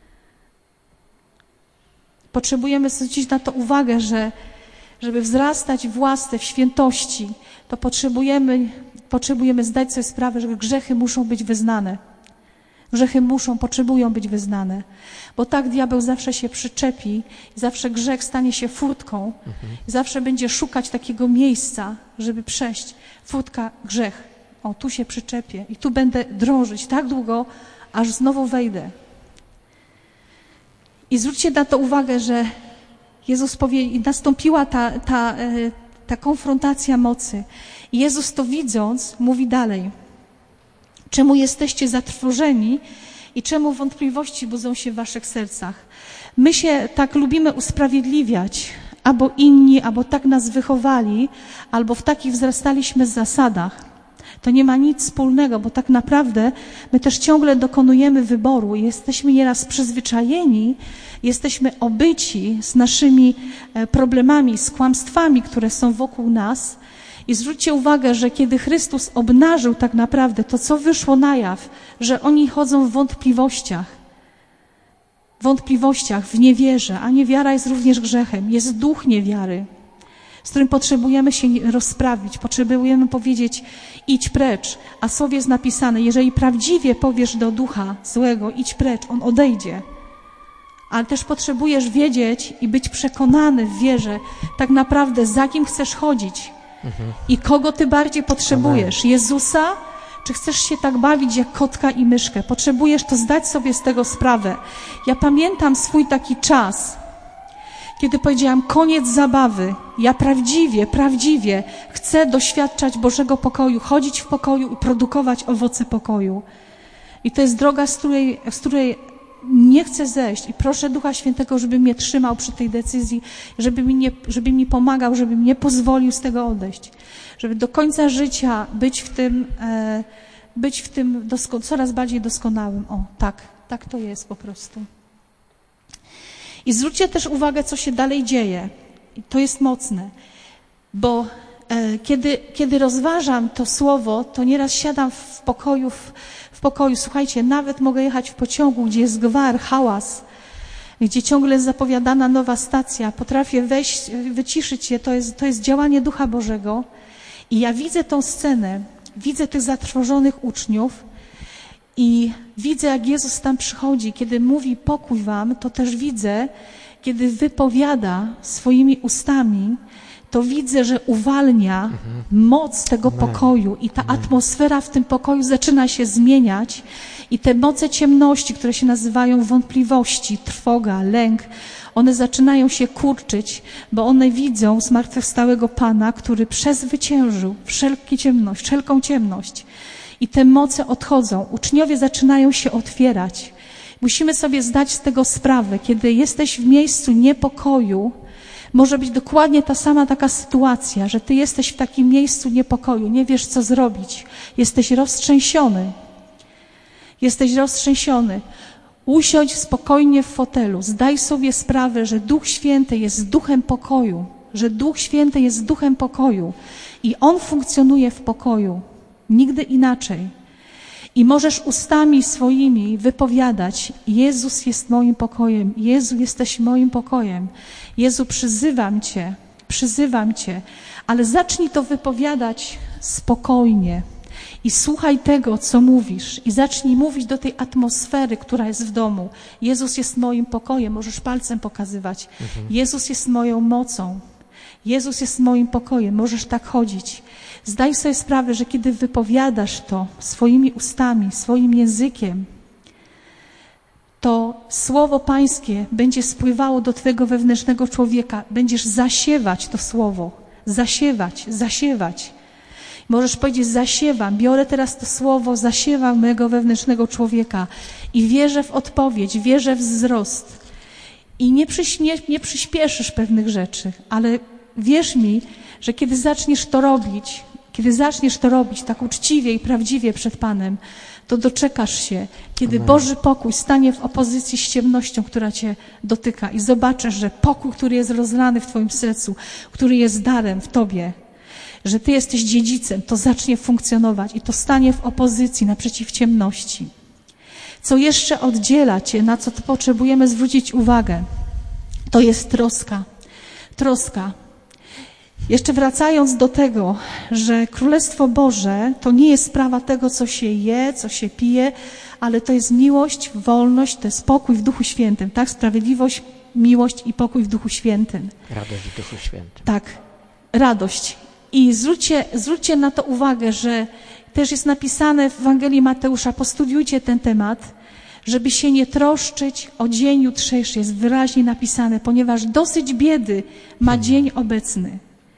Potrzebujemy zwrócić na to uwagę, że żeby wzrastać w łasce, w świętości, to potrzebujemy zdać sobie sprawę, że grzechy muszą być wyznane. Grzechy potrzebują być wyznane. Bo tak diabeł zawsze się przyczepi, zawsze grzech stanie się furtką, zawsze będzie szukać takiego miejsca, żeby przejść. Furtka, grzech. O, tu się przyczepię i tu będę drążyć tak długo, aż znowu wejdę. I zwróćcie na to uwagę, że Jezus powiedział, nastąpiła ta konfrontacja mocy. I Jezus to widząc, mówi dalej: czemu jesteście zatrwożeni i czemu wątpliwości budzą się w waszych sercach? My się tak lubimy usprawiedliwiać, albo inni, albo tak nas wychowali, albo w takich wzrastaliśmy zasadach. To nie ma nic wspólnego, bo tak naprawdę my też ciągle dokonujemy wyboru i jesteśmy nieraz przyzwyczajeni, jesteśmy obyci z naszymi problemami, z kłamstwami, które są wokół nas. I zwróćcie uwagę, że kiedy Chrystus obnażył tak naprawdę to, co wyszło na jaw, że oni chodzą w wątpliwościach, w niewierze, a niewiara jest również grzechem. Jest duch niewiary, z którym potrzebujemy się rozprawić, potrzebujemy powiedzieć: idź precz, a słowie jest napisane: jeżeli prawdziwie powiesz do ducha złego, idź precz, on odejdzie. Ale też potrzebujesz wiedzieć i być przekonany w wierze tak naprawdę, za kim chcesz chodzić i kogo ty bardziej potrzebujesz. Amen. Jezusa, czy chcesz się tak bawić jak kotka i myszkę? Potrzebujesz to zdać sobie z tego sprawę. Ja pamiętam swój taki czas, kiedy powiedziałam: koniec zabawy, ja prawdziwie chcę doświadczać Bożego pokoju, chodzić w pokoju i produkować owoce pokoju. I to jest droga, z której nie chcę zejść i proszę Ducha Świętego, żeby mnie trzymał przy tej decyzji, żeby mi pomagał, żeby mi nie pozwolił z tego odejść. Żeby do końca życia być w tym coraz bardziej doskonałym. O, tak to jest po prostu. I zwróćcie też uwagę, co się dalej dzieje. I to jest mocne, bo kiedy rozważam to słowo, to nieraz siadam w pokoju. Słuchajcie, nawet mogę jechać w pociągu, gdzie jest gwar, hałas, gdzie ciągle jest zapowiadana nowa stacja. Potrafię wejść, wyciszyć się. To jest działanie Ducha Bożego. I ja widzę tą scenę, widzę tych zatrwożonych uczniów i widzę, jak Jezus tam przychodzi. Kiedy mówi pokój wam, to też widzę, kiedy wypowiada swoimi ustami, to widzę, że uwalnia moc tego pokoju i ta atmosfera w tym pokoju zaczyna się zmieniać i te moce ciemności, które się nazywają wątpliwości, trwoga, lęk, one zaczynają się kurczyć, bo one widzą zmartwychwstałego Pana, który przezwyciężył wszelką ciemność. I te moce odchodzą. Uczniowie zaczynają się otwierać. Musimy sobie zdać z tego sprawę. Kiedy jesteś w miejscu niepokoju, może być dokładnie ta sama taka sytuacja, że ty jesteś w takim miejscu niepokoju, nie wiesz, co zrobić. Jesteś roztrzęsiony. Usiądź spokojnie w fotelu. Zdaj sobie sprawę, że Duch Święty jest duchem pokoju. że Duch Święty jest duchem pokoju i On funkcjonuje w pokoju, nigdy inaczej. I możesz ustami swoimi wypowiadać: Jezus jest moim pokojem, Jezu, jesteś moim pokojem, Jezu, przyzywam Cię, ale zacznij to wypowiadać spokojnie i słuchaj tego, co mówisz, i zacznij mówić do tej atmosfery, która jest w domu. Jezus jest moim pokojem, możesz palcem pokazywać. Jezus jest moją mocą, Jezus jest moim pokojem, możesz tak chodzić. Zdaj sobie sprawę, że kiedy wypowiadasz to swoimi ustami, swoim językiem, to Słowo Pańskie będzie spływało do Twojego wewnętrznego człowieka. Będziesz zasiewać to Słowo. Zasiewać. Możesz powiedzieć: zasiewam, biorę teraz to Słowo, zasiewam mojego wewnętrznego człowieka i wierzę w odpowiedź, wierzę w wzrost. I nie przyspieszysz pewnych rzeczy, ale wierz mi, że kiedy zaczniesz to robić tak uczciwie i prawdziwie przed Panem, to doczekasz się, kiedy Amen. Boży pokój stanie w opozycji z ciemnością, która Cię dotyka, i zobaczysz, że pokój, który jest rozlany w Twoim sercu, który jest darem w Tobie, że Ty jesteś dziedzicem, to zacznie funkcjonować i to stanie w opozycji naprzeciw ciemności. Co jeszcze oddziela Cię, na co potrzebujemy zwrócić uwagę, to jest troska. Jeszcze wracając do tego, że Królestwo Boże to nie jest sprawa tego, co się je, co się pije, ale to jest miłość, wolność, to jest pokój w Duchu Świętym, tak? Sprawiedliwość, miłość i pokój w Duchu Świętym. Radość w Duchu Świętym. Tak, radość. I zwróćcie na to uwagę, że też jest napisane w Ewangelii Mateusza, postudiujcie ten temat, żeby się nie troszczyć o dzień jutrzejszy, jest wyraźnie napisane, ponieważ dosyć biedy ma dzień obecny.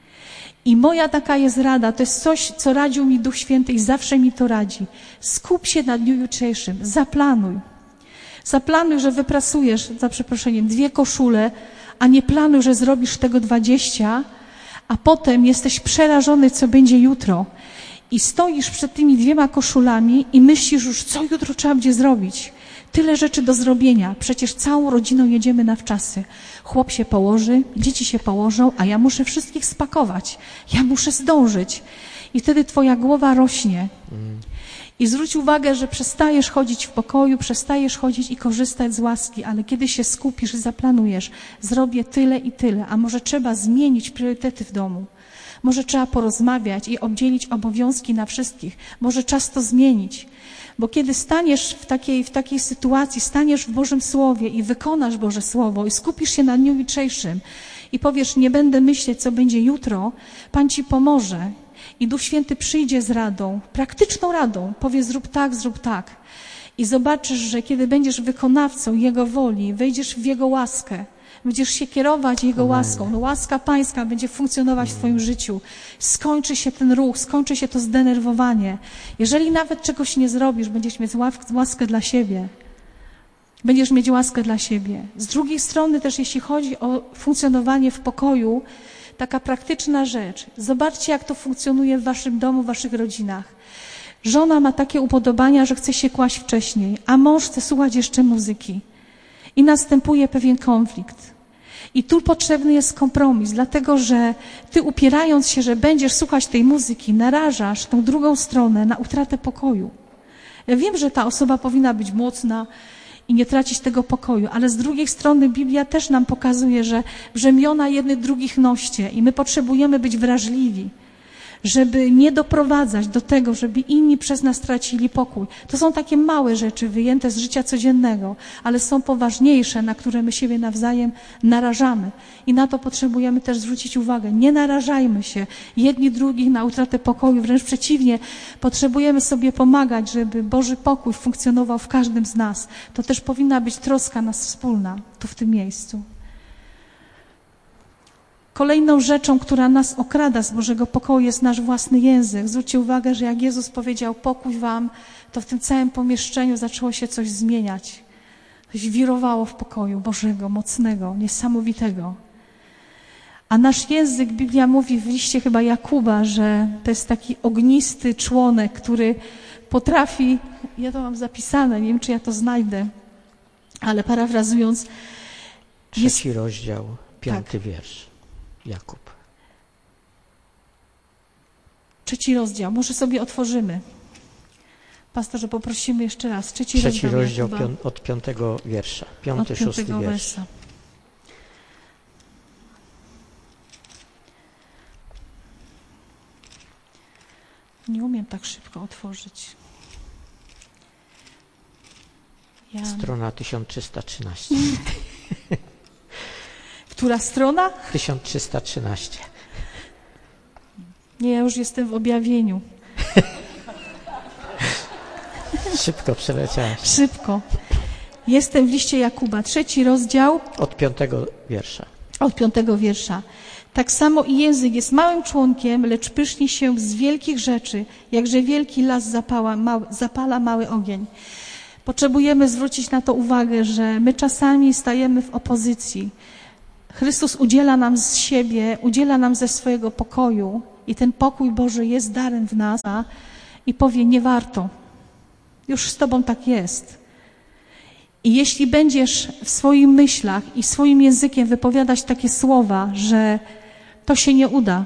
I moja taka jest rada, to jest coś, co radził mi Duch Święty i zawsze mi to radzi. Skup się na dniu jutrzejszym, zaplanuj. Zaplanuj, że wyprasujesz, za przeproszeniem, 2 koszule, a nie planuj, że zrobisz tego 20, a potem jesteś przerażony, co będzie jutro. I stoisz przed tymi 2 koszulami i myślisz już, co jutro trzeba będzie zrobić. Tyle rzeczy do zrobienia. Przecież całą rodziną jedziemy na wczasy. Chłop się położy, dzieci się położą, a ja muszę wszystkich spakować. Ja muszę zdążyć. I wtedy Twoja głowa rośnie. I zwróć uwagę, że przestajesz chodzić w pokoju, przestajesz chodzić i korzystać z łaski, ale kiedy się skupisz i zaplanujesz, zrobię tyle i tyle, a może trzeba zmienić priorytety w domu. Może trzeba porozmawiać i obdzielić obowiązki na wszystkich. Może czas to zmienić. Bo kiedy staniesz w takiej sytuacji, staniesz w Bożym Słowie i wykonasz Boże Słowo i skupisz się na dniu jutrzejszym i powiesz: nie będę myśleć, co będzie jutro, Pan Ci pomoże i Duch Święty przyjdzie z radą, praktyczną radą, powie: zrób tak. I zobaczysz, że kiedy będziesz wykonawcą Jego woli, wejdziesz w Jego łaskę, będziesz się kierować Jego łaską. No, łaska Pańska będzie funkcjonować w Twoim życiu. Skończy się ten ruch, skończy się to zdenerwowanie. Jeżeli nawet czegoś nie zrobisz, będziesz mieć łaskę dla siebie. Będziesz mieć łaskę dla siebie. Z drugiej strony też, jeśli chodzi o funkcjonowanie w pokoju, taka praktyczna rzecz. Zobaczcie, jak to funkcjonuje w Waszym domu, w Waszych rodzinach. Żona ma takie upodobania, że chce się kłaść wcześniej, a mąż chce słuchać jeszcze muzyki. I następuje pewien konflikt. I tu potrzebny jest kompromis, dlatego że Ty, upierając się, że będziesz słuchać tej muzyki, narażasz tą drugą stronę na utratę pokoju. Ja wiem, że ta osoba powinna być mocna i nie tracić tego pokoju, ale z drugiej strony Biblia też nam pokazuje, że brzemiona jednych drugich noście i my potrzebujemy być wrażliwi, żeby nie doprowadzać do tego, żeby inni przez nas tracili pokój. To są takie małe rzeczy wyjęte z życia codziennego, ale są poważniejsze, na które my siebie nawzajem narażamy. I na to potrzebujemy też zwrócić uwagę. Nie narażajmy się jedni drugich na utratę pokoju, wręcz przeciwnie, potrzebujemy sobie pomagać, żeby Boży pokój funkcjonował w każdym z nas. To też powinna być troska nas wspólna tu w tym miejscu. Kolejną rzeczą, która nas okrada z Bożego pokoju, jest nasz własny język. Zwróćcie uwagę, że jak Jezus powiedział: pokój wam, to w tym całym pomieszczeniu zaczęło się coś zmieniać. Coś wirowało w pokoju Bożego, mocnego, niesamowitego. A nasz język, Biblia mówi w liście chyba Jakuba, że to jest taki ognisty członek, który potrafi, ja to mam zapisane, nie wiem, czy ja to znajdę, ale parafrazując... 3 rozdział, 5 tak. wiersz. Jakub. 3 rozdział. Może sobie otworzymy. Pastorze, poprosimy jeszcze raz. 3 rozdział od 5 wiersza. 5, 6 wiersz. Nie umiem tak szybko otworzyć. Strona 1313. Która strona? 1313. Nie, ja już jestem w objawieniu. Szybko przeleciałaś. Szybko. Jestem w liście Jakuba, 3 rozdział. Od 5 wiersza. Od 5 wiersza. Tak samo i język jest małym członkiem, lecz pyszni się z wielkich rzeczy, jakże wielki las zapala mały ogień. Potrzebujemy zwrócić na to uwagę, że my czasami stajemy w opozycji. Chrystus udziela nam z siebie, udziela nam ze swojego pokoju i ten pokój Boży jest darem w nas i powie, nie warto. Już z Tobą tak jest. I jeśli będziesz w swoich myślach i swoim językiem wypowiadać takie słowa, że to się nie uda,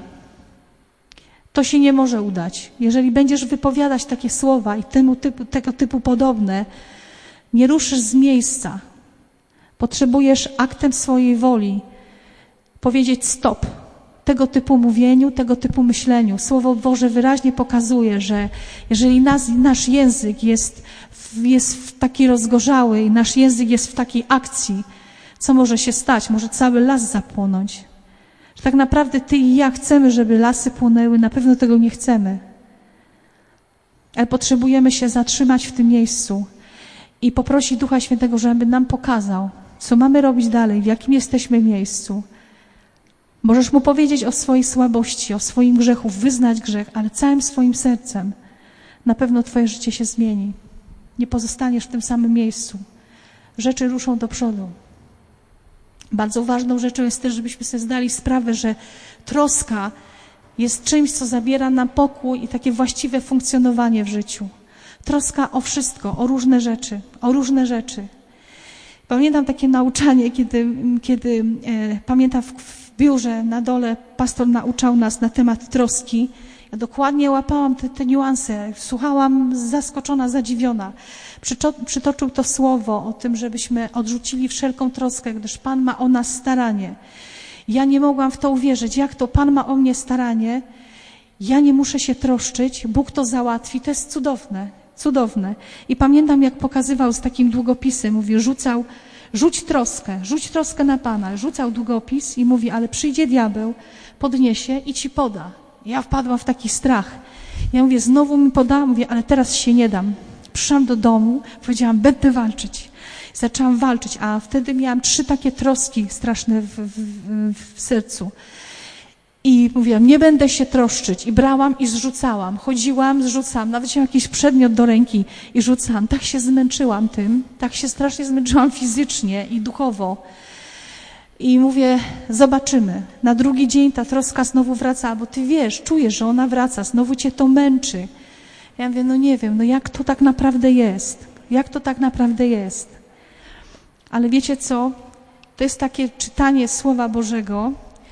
to się nie może udać. Jeżeli będziesz wypowiadać takie słowa i tego typu podobne, nie ruszysz z miejsca. Potrzebujesz aktem swojej woli powiedzieć stop tego typu mówieniu, tego typu myśleniu. Słowo Boże wyraźnie pokazuje, że jeżeli nasz język jest taki rozgorzały i nasz język jest w takiej akcji, co może się stać? Może cały las zapłonąć. Że tak naprawdę ty i ja chcemy, żeby lasy płonęły, na pewno tego nie chcemy. Ale potrzebujemy się zatrzymać w tym miejscu i poprosić Ducha Świętego, żeby nam pokazał, co mamy robić dalej, w jakim jesteśmy miejscu. Możesz Mu powiedzieć o swojej słabości, o swoim grzechu, wyznać grzech, ale całym swoim sercem. Na pewno Twoje życie się zmieni. Nie pozostaniesz w tym samym miejscu. Rzeczy ruszą do przodu. Bardzo ważną rzeczą jest też, żebyśmy sobie zdali sprawę, że troska jest czymś, co zabiera nam pokój i takie właściwe funkcjonowanie w życiu. Troska o wszystko, o różne rzeczy. Pamiętam takie nauczanie, kiedy pamiętam w biurze na dole pastor nauczał nas na temat troski. Ja dokładnie łapałam te niuanse, słuchałam zaskoczona, zadziwiona. Przytoczył to słowo o tym, żebyśmy odrzucili wszelką troskę, gdyż Pan ma o nas staranie. Ja nie mogłam w to uwierzyć, jak to Pan ma o mnie staranie, ja nie muszę się troszczyć, Bóg to załatwi, to jest cudowne, cudowne. I pamiętam, jak pokazywał z takim długopisem, mówi, rzuć troskę na Pana. Rzucał długopis i mówi, ale przyjdzie diabeł, podniesie i ci poda. Ja wpadłam w taki strach. Ja mówię, znowu mi poda, mówię, ale teraz się nie dam. Przyszłam do domu, powiedziałam, będę walczyć. Zaczęłam walczyć, a wtedy miałam 3 takie troski straszne w sercu. I mówiłam, nie będę się troszczyć. I brałam i zrzucałam. Chodziłam, zrzucałam. Nawet miałam jakiś przedmiot do ręki i rzucałam. Tak się zmęczyłam tym. Tak się strasznie zmęczyłam fizycznie i duchowo. I mówię, zobaczymy. Na drugi dzień ta troska znowu wraca, bo ty wiesz, czujesz, że ona wraca. Znowu cię to męczy. Ja mówię, no nie wiem, no jak to tak naprawdę jest? Jak to tak naprawdę jest? Ale wiecie co? To jest takie czytanie Słowa Bożego,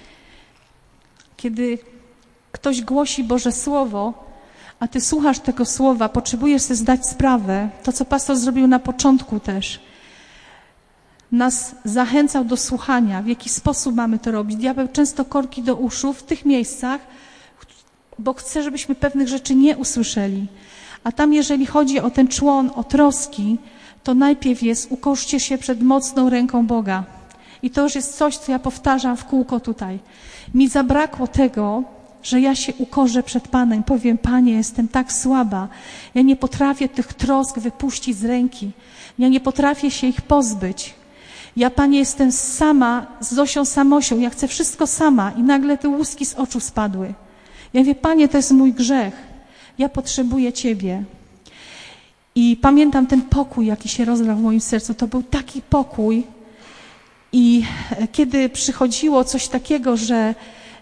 kiedy ktoś głosi Boże Słowo, a ty słuchasz tego Słowa, potrzebujesz sobie zdać sprawę, to co pastor zrobił na początku też, nas zachęcał do słuchania, w jaki sposób mamy to robić. Diabeł często korki do uszu w tych miejscach, bo chce, żebyśmy pewnych rzeczy nie usłyszeli. A tam, jeżeli chodzi o ten człon, o troski, to najpierw jest ukorzcie się przed mocną ręką Boga. I to już jest coś, co ja powtarzam w kółko tutaj. Mi zabrakło tego, że ja się ukorzę przed Panem. Powiem, Panie, jestem tak słaba. Ja nie potrafię tych trosk wypuścić z ręki. Ja nie potrafię się ich pozbyć. Ja, Panie, jestem sama, z Zosią Samosią. Ja chcę wszystko sama. I nagle te łuski z oczu spadły. Ja mówię, Panie, to jest mój grzech. Ja potrzebuję Ciebie. I pamiętam ten pokój, jaki się rozlał w moim sercu. To był taki pokój. I kiedy przychodziło coś takiego, że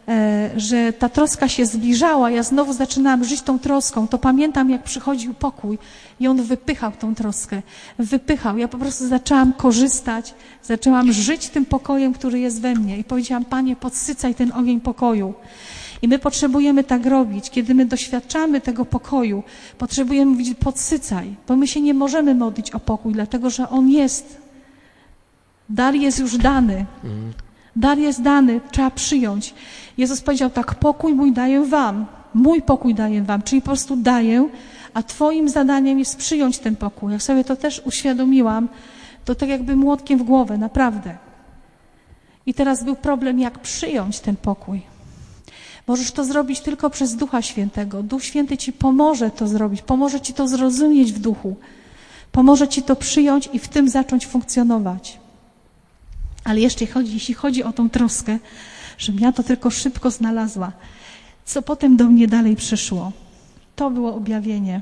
że ta troska się zbliżała, ja znowu zaczynałam żyć tą troską, to pamiętam, jak przychodził pokój i on wypychał tą troskę. Wypychał. Ja po prostu zaczęłam korzystać, zaczęłam żyć tym pokojem, który jest we mnie i powiedziałam, Panie, podsycaj ten ogień pokoju. I my potrzebujemy tak robić. Kiedy my doświadczamy tego pokoju, potrzebujemy mówić, podsycaj, bo my się nie możemy modlić o pokój, dlatego że on jest. Dar jest już dany. Dar jest dany, trzeba przyjąć. Jezus powiedział tak, pokój mój daję wam, mój pokój daję wam, czyli po prostu daję, a twoim zadaniem jest przyjąć ten pokój. Jak sobie to też uświadomiłam, to tak jakby młotkiem w głowę, naprawdę. I teraz był problem, jak przyjąć ten pokój. Możesz to zrobić tylko przez Ducha Świętego. Duch Święty ci pomoże to zrobić, pomoże ci to zrozumieć w duchu, pomoże ci to przyjąć i w tym zacząć funkcjonować. Ale jeszcze jeśli chodzi o tą troskę, żebym ja to tylko szybko znalazła, co potem do mnie dalej przyszło, to było objawienie.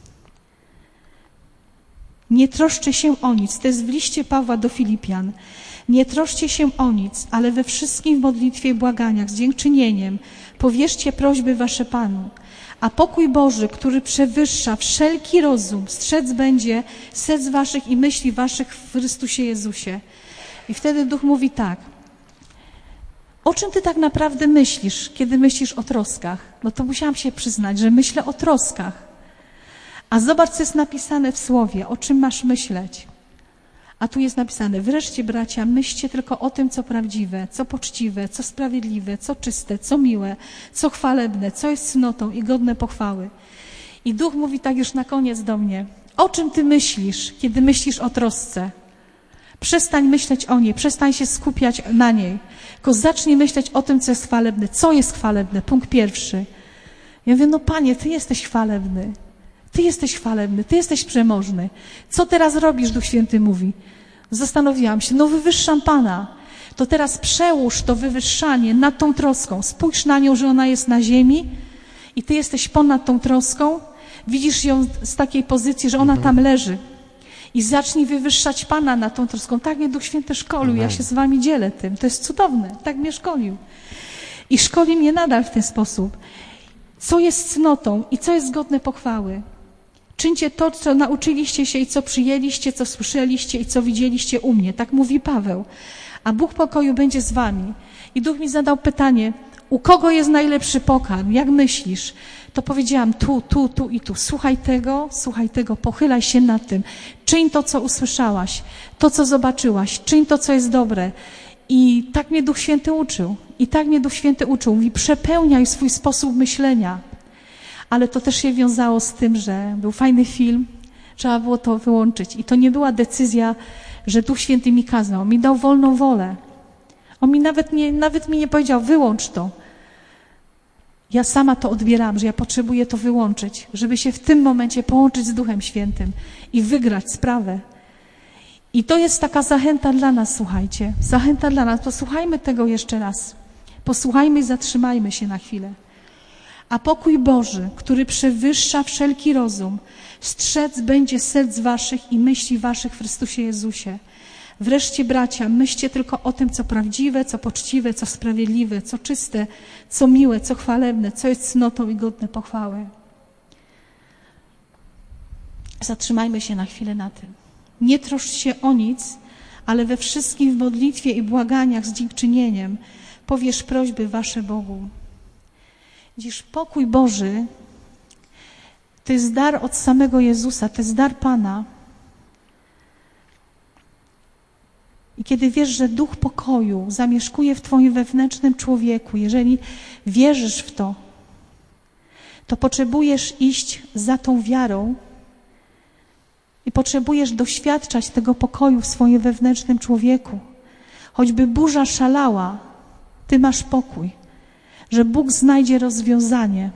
Nie troszczcie się o nic. To jest w liście Pawła do Filipian. Nie troszczcie się o nic, ale we wszystkim w modlitwie i błaganiach z dziękczynieniem powierzcie prośby wasze Panu. A pokój Boży, który przewyższa wszelki rozum, strzec będzie serc waszych i myśli waszych w Chrystusie Jezusie. I wtedy Duch mówi tak, o czym ty tak naprawdę myślisz, kiedy myślisz o troskach? No to musiałam się przyznać, że myślę o troskach. A zobacz, co jest napisane w Słowie, o czym masz myśleć. A tu jest napisane, wreszcie bracia, myślcie tylko o tym, co prawdziwe, co poczciwe, co sprawiedliwe, co czyste, co miłe, co chwalebne, co jest cnotą i godne pochwały. I Duch mówi tak już na koniec do mnie, o czym ty myślisz, kiedy myślisz o trosce? Przestań myśleć o niej, przestań się skupiać na niej, tylko zacznij myśleć o tym, co jest chwalebne. Co jest chwalebne? Punkt pierwszy. Ja mówię, no Panie, Ty jesteś chwalebny. Ty jesteś chwalebny, Ty jesteś przemożny. Co teraz robisz, Duch Święty mówi? Zastanowiłam się, no wywyższam Pana. To teraz przełóż to wywyższanie nad tą troską. Spójrz na nią, że ona jest na ziemi i Ty jesteś ponad tą troską. Widzisz ją z takiej pozycji, że ona tam leży. I zacznij wywyższać Pana nad tą troską. Tak mnie Duch Święty szkolił, ja się z wami dzielę tym. To jest cudowne, tak mnie szkolił. I szkoli mnie nadal w ten sposób. Co jest cnotą i co jest godne pochwały. Czyńcie to, co nauczyliście się i co przyjęliście, co słyszeliście i co widzieliście u mnie. Tak mówi Paweł. A Bóg pokoju będzie z wami. I Duch mi zadał pytanie, u kogo jest najlepszy pokarm? Jak myślisz? To powiedziałam tu i tu. Słuchaj tego, pochylaj się nad tym. Czyń to, co usłyszałaś, to, co zobaczyłaś. Czyń to, co jest dobre. I tak mnie Duch Święty uczył. Mówi, przepełniaj swój sposób myślenia. Ale to też się wiązało z tym, że był fajny film, trzeba było to wyłączyć. I to nie była decyzja, że Duch Święty mi kazał. Mi dał wolną wolę. On mi nawet mi nie powiedział, wyłącz to. Ja sama to odbierałam, że ja potrzebuję to wyłączyć, żeby się w tym momencie połączyć z Duchem Świętym i wygrać sprawę. I to jest taka zachęta dla nas, słuchajcie. Zachęta dla nas. Posłuchajmy tego jeszcze raz. Posłuchajmy i zatrzymajmy się na chwilę. A pokój Boży, który przewyższa wszelki rozum, strzec będzie serc waszych i myśli waszych w Chrystusie Jezusie. Wreszcie, bracia, myślcie tylko o tym, co prawdziwe, co poczciwe, co sprawiedliwe, co czyste, co miłe, co chwalebne, co jest cnotą i godne pochwały. Zatrzymajmy się na chwilę na tym. Nie troszcz się o nic, ale we wszystkim w modlitwie i błaganiach z dziękczynieniem powierz prośby wasze Bogu. Widzisz, pokój Boży to jest dar od samego Jezusa, to jest dar Pana. I kiedy wiesz, że Duch pokoju zamieszkuje w twoim wewnętrznym człowieku, jeżeli wierzysz w to, to potrzebujesz iść za tą wiarą i potrzebujesz doświadczać tego pokoju w swoim wewnętrznym człowieku. Choćby burza szalała, ty masz pokój, że Bóg znajdzie rozwiązanie.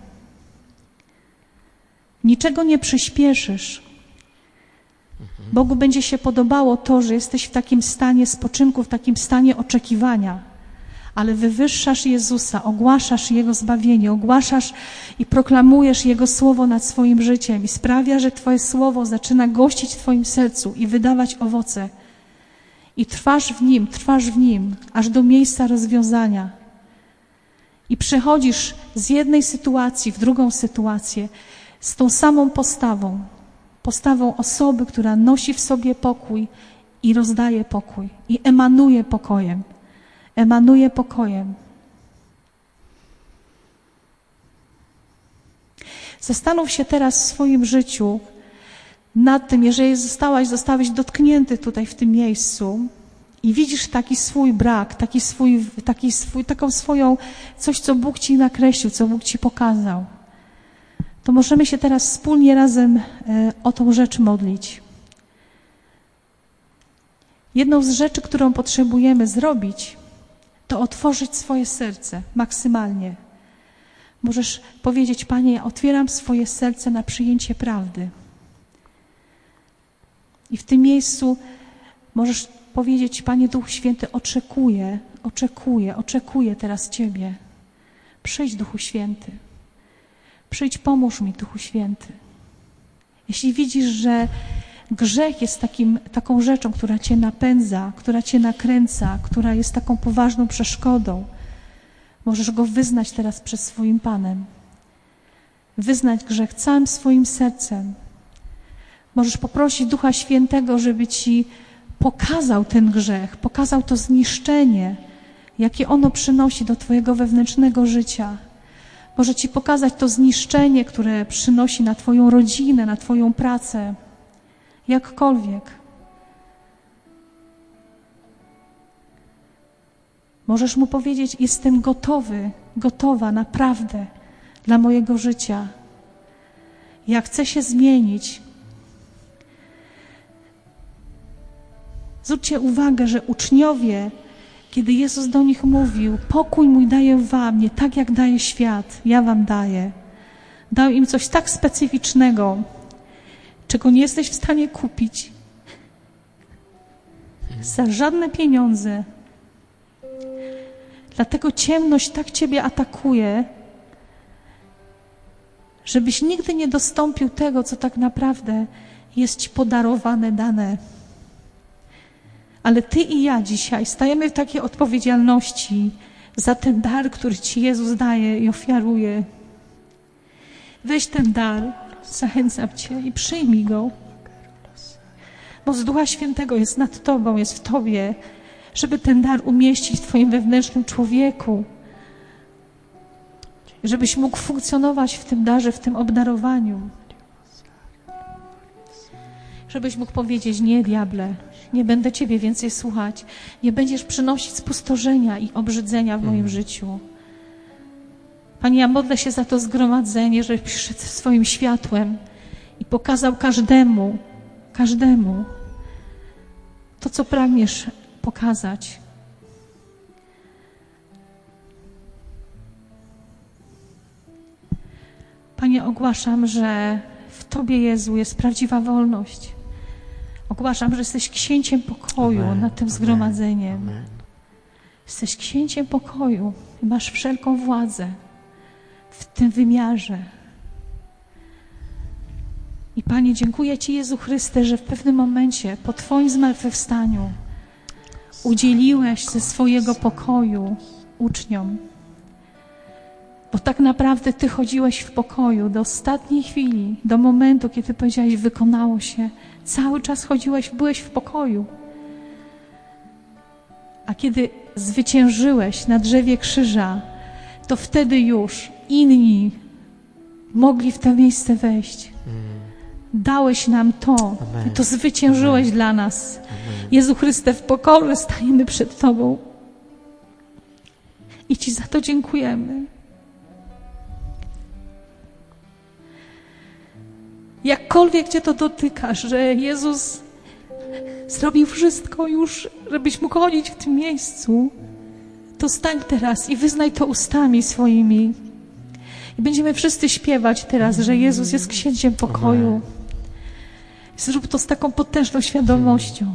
Niczego nie przyspieszysz. Bogu będzie się podobało to, że jesteś w takim stanie spoczynku, w takim stanie oczekiwania, ale wywyższasz Jezusa, ogłaszasz Jego zbawienie, ogłaszasz i proklamujesz Jego słowo nad swoim życiem i sprawia, że Twoje słowo zaczyna gościć w Twoim sercu i wydawać owoce. I trwasz w Nim, aż do miejsca rozwiązania. I przechodzisz z jednej sytuacji w drugą sytuację z tą samą postawą osoby, która nosi w sobie pokój i rozdaje pokój i emanuje pokojem. Emanuje pokojem. Zastanów się teraz w swoim życiu nad tym, jeżeli zostałeś dotknięty tutaj w tym miejscu i widzisz taki swój brak, taką swoją, coś, co Bóg ci nakreślił, co Bóg ci pokazał, to możemy się teraz wspólnie razem o tą rzecz modlić. Jedną z rzeczy, którą potrzebujemy zrobić, to otworzyć swoje serce maksymalnie. Możesz powiedzieć: Panie, ja otwieram swoje serce na przyjęcie prawdy. I w tym miejscu możesz powiedzieć: Panie Duchu Święty, oczekuję teraz Ciebie. Przyjdź, Duchu Święty. Przyjdź, pomóż mi, Duchu Święty. Jeśli widzisz, że grzech jest taką rzeczą, która Cię napędza, która Cię nakręca, która jest taką poważną przeszkodą, możesz go wyznać teraz przed swoim Panem. Wyznać grzech całym swoim sercem. Możesz poprosić Ducha Świętego, żeby Ci pokazał ten grzech, pokazał to zniszczenie, jakie ono przynosi do Twojego wewnętrznego życia. Może Ci pokazać to zniszczenie, które przynosi na Twoją rodzinę, na Twoją pracę. Jakkolwiek. Możesz mu powiedzieć: jestem gotowa naprawdę dla mojego życia. Ja chcę się zmienić. Zwróćcie uwagę, że uczniowie, kiedy Jezus do nich mówił: pokój mój daję wam, nie tak jak daje świat, ja wam daję. Dał im coś tak specyficznego, czego nie jesteś w stanie kupić za żadne pieniądze. Dlatego ciemność tak Ciebie atakuje, żebyś nigdy nie dostąpił tego, co tak naprawdę jest Ci podarowane, dane. Ale Ty i ja dzisiaj stajemy w takiej odpowiedzialności za ten dar, który Ci Jezus daje i ofiaruje. Weź ten dar, zachęcam Cię, i przyjmij go. Moc Ducha Świętego jest nad Tobą, jest w Tobie, żeby ten dar umieścić w Twoim wewnętrznym człowieku. Żebyś mógł funkcjonować w tym darze, w tym obdarowaniu. Żebyś mógł powiedzieć: nie, diable, nie będę Ciebie więcej słuchać. Nie będziesz przynosić spustoszenia i obrzydzenia w moim życiu. Panie, ja modlę się za to zgromadzenie, żebyś przyszedł swoim światłem i pokazał każdemu to, co pragniesz pokazać. Panie, ogłaszam, że w Tobie, Jezu, jest prawdziwa wolność. Ogłaszam, że jesteś księciem pokoju nad tym zgromadzeniem. Amen. Jesteś księciem pokoju i masz wszelką władzę w tym wymiarze. I Panie, dziękuję Ci, Jezu Chryste, że w pewnym momencie po Twoim zmartwychwstaniu udzieliłeś ze swojego pokoju uczniom. Bo tak naprawdę Ty chodziłeś w pokoju do ostatniej chwili, do momentu, kiedy powiedziałeś: wykonało się. Cały czas byłeś w pokoju. A kiedy zwyciężyłeś na drzewie krzyża, to wtedy już inni mogli w to miejsce wejść. Dałeś nam to. Ty to zwyciężyłeś dla nas. Jezu Chryste, w pokorze stajemy przed Tobą. I Ci za to dziękujemy. Jakkolwiek Cię to dotyka, że Jezus zrobił wszystko już, żebyś mógł chodzić w tym miejscu, to stań teraz i wyznaj to ustami swoimi. I będziemy wszyscy śpiewać teraz, że Jezus jest księciem pokoju. Zrób to z taką potężną świadomością.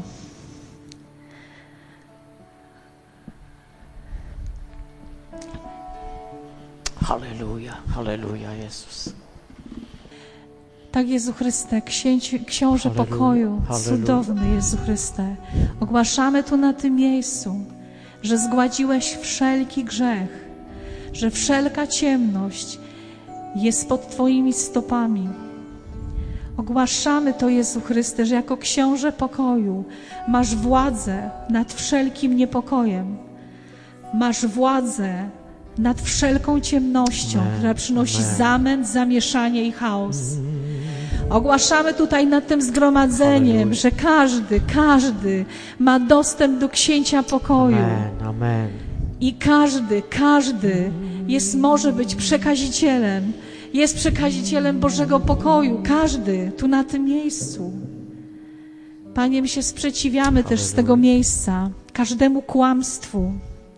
Halleluja, halleluja, Jezus. Tak, Jezu Chryste, Książę pokoju, cudowny Jezu Chryste. Ogłaszamy tu na tym miejscu, że zgładziłeś wszelki grzech, że wszelka ciemność jest pod Twoimi stopami. Ogłaszamy to, Jezu Chryste, że jako książę pokoju masz władzę nad wszelkim niepokojem. Masz władzę nad wszelką ciemnością, która przynosi zamęt, zamieszanie i chaos. Ogłaszamy tutaj nad tym zgromadzeniem, że każdy ma dostęp do Księcia Pokoju. Amen. I każdy może być przekazicielem. Jest przekazicielem Bożego pokoju. Każdy tu na tym miejscu. Panie, my się sprzeciwiamy też z tego miejsca każdemu kłamstwu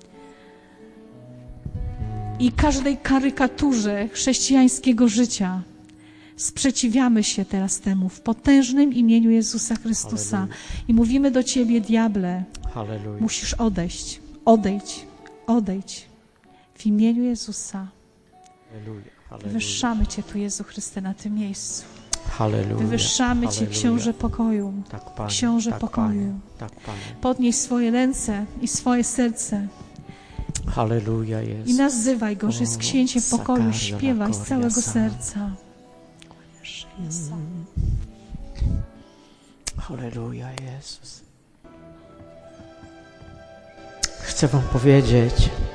i każdej karykaturze chrześcijańskiego życia. Sprzeciwiamy się teraz temu w potężnym imieniu Jezusa Chrystusa. Halleluja. I mówimy do Ciebie, diable, Halleluja. Musisz odejść. Odejdź. W imieniu Jezusa. Halleluja. Wywyższamy Cię tu, Jezu Chryste, na tym miejscu. Halleluja. Wywyższamy Cię, Książę Pokoju. Tak, Panie. Książę Pokoju. Tak, Panie. Podnieś swoje ręce i swoje serce. Halleluja jest. I nazywaj Go, że jest Księciem Pokoju. Śpiewaj z całego serca. Halleluja, Jezus. Chcę Wam powiedzieć,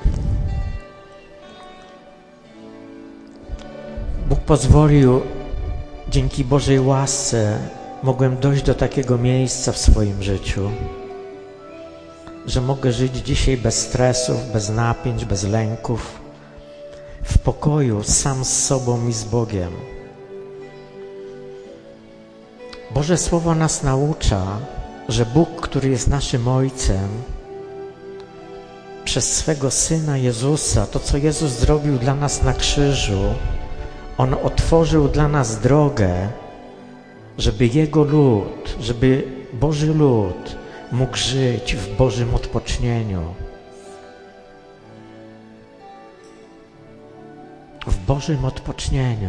Bóg pozwolił, dzięki Bożej łasce mogłem dojść do takiego miejsca w swoim życiu, że mogę żyć dzisiaj bez stresów, bez napięć, bez lęków, w pokoju sam z sobą i z Bogiem. Boże Słowo nas naucza, że Bóg, który jest naszym Ojcem, przez swego Syna Jezusa, to co Jezus zrobił dla nas na krzyżu, On otworzył dla nas drogę, żeby Jego lud, żeby Boży lud mógł żyć w Bożym odpocznieniu. W Bożym odpocznieniu.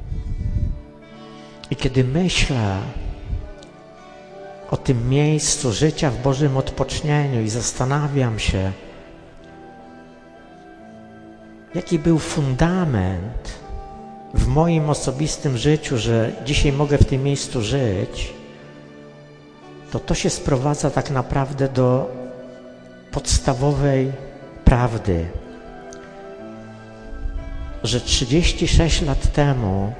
I kiedy myślę o tym miejscu życia w Bożym odpocznieniu i zastanawiam się, jaki był fundament w moim osobistym życiu, że dzisiaj mogę w tym miejscu żyć, to się sprowadza tak naprawdę do podstawowej prawdy, że 36 lat temu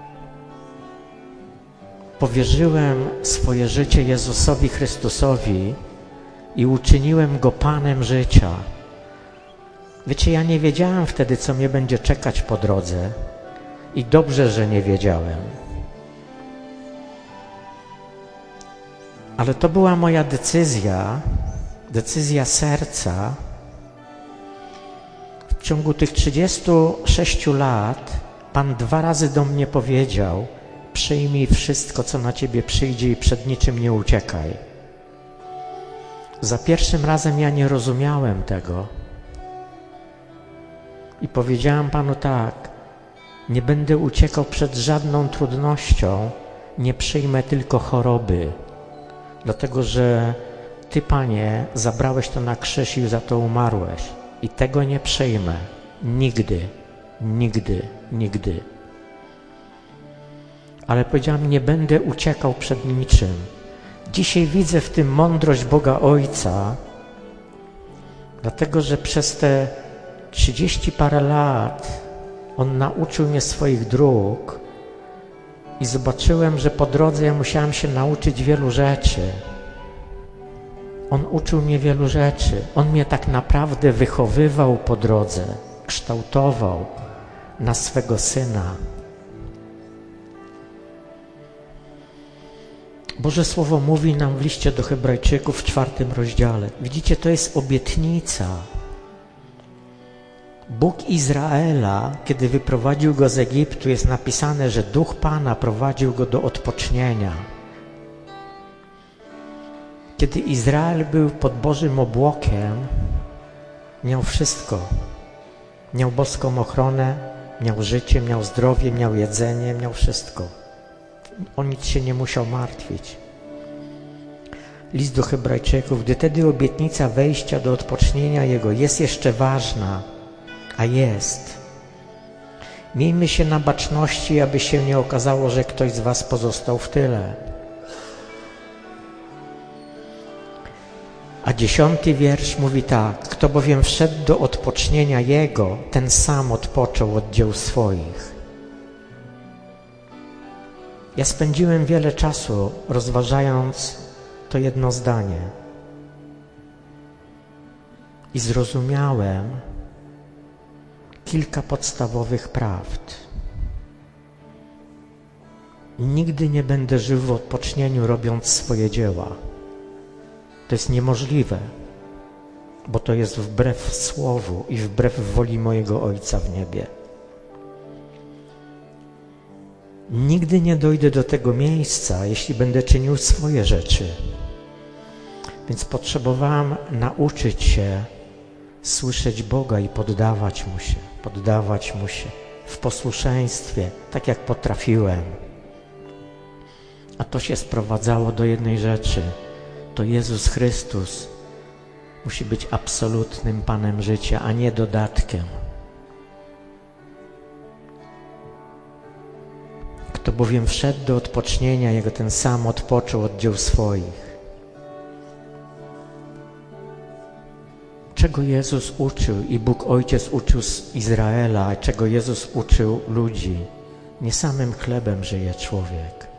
powierzyłem swoje życie Jezusowi Chrystusowi i uczyniłem Go Panem życia. Wiecie, ja nie wiedziałem wtedy, co mnie będzie czekać po drodze i dobrze, że nie wiedziałem. Ale to była moja decyzja serca. W ciągu tych 36 lat Pan 2 razy do mnie powiedział: przyjmij wszystko, co na Ciebie przyjdzie i przed niczym nie uciekaj. Za pierwszym razem ja nie rozumiałem tego. I powiedziałem Panu tak: nie będę uciekał przed żadną trudnością, nie przyjmę tylko choroby. Dlatego, że Ty, Panie, zabrałeś to na krzyż i za to umarłeś. I tego nie przyjmę. Nigdy, nigdy, nigdy. Ale powiedziałem, nie będę uciekał przed niczym. Dzisiaj widzę w tym mądrość Boga Ojca, dlatego, że przez te 30 parę lat On nauczył mnie swoich dróg i zobaczyłem, że po drodze ja musiałem się nauczyć wielu rzeczy. On uczył mnie wielu rzeczy. On mnie tak naprawdę wychowywał po drodze, kształtował na swego Syna. Boże Słowo mówi nam w liście do Hebrajczyków w 4 rozdziale. Widzicie, to jest obietnica. Bóg Izraela, kiedy wyprowadził go z Egiptu, jest napisane, że Duch Pana prowadził go do odpocznienia. Kiedy Izrael był pod Bożym obłokiem, miał wszystko. Miał boską ochronę, miał życie, miał zdrowie, miał jedzenie, miał wszystko. O nic się nie musiał martwić. List do Hebrajczyków, gdy tedy obietnica wejścia do odpocznienia Jego jest jeszcze ważna, a jest. Miejmy się na baczności, aby się nie okazało, że ktoś z was pozostał w tyle. A 10 wiersz mówi tak: kto bowiem wszedł do odpocznienia Jego, ten sam odpoczął od dzieł swoich. Ja spędziłem wiele czasu rozważając to jedno zdanie i zrozumiałem kilka podstawowych prawd. Nigdy nie będę żył w odpocznieniu, robiąc swoje dzieła. To jest niemożliwe, bo to jest wbrew Słowu i wbrew woli mojego Ojca w niebie. Nigdy nie dojdę do tego miejsca, jeśli będę czynił swoje rzeczy. Więc potrzebowałem nauczyć się słyszeć Boga i poddawać Mu się w posłuszeństwie, tak jak potrafiłem. A to się sprowadzało do jednej rzeczy. To Jezus Chrystus musi być absolutnym Panem życia, a nie dodatkiem. Kto bowiem wszedł do odpocznienia Jego, ten sam odpoczął od dzieł swoich. Czego Jezus uczył i Bóg Ojciec uczył z Izraela, czego Jezus uczył ludzi? Nie samym chlebem żyje człowiek,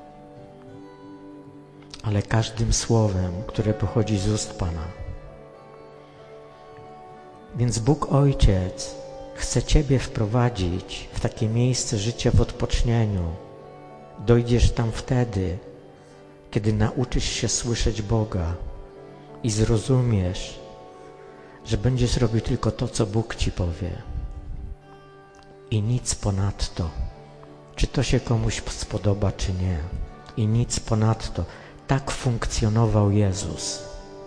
ale każdym słowem, które pochodzi z ust Pana. Więc Bóg Ojciec chce Ciebie wprowadzić w takie miejsce życia w odpocznieniu. Dojdziesz tam wtedy, kiedy nauczysz się słyszeć Boga i zrozumiesz, że będziesz robił tylko to, co Bóg Ci powie i nic ponadto. Czy to się komuś spodoba, czy nie. I nic ponadto. Tak funkcjonował Jezus.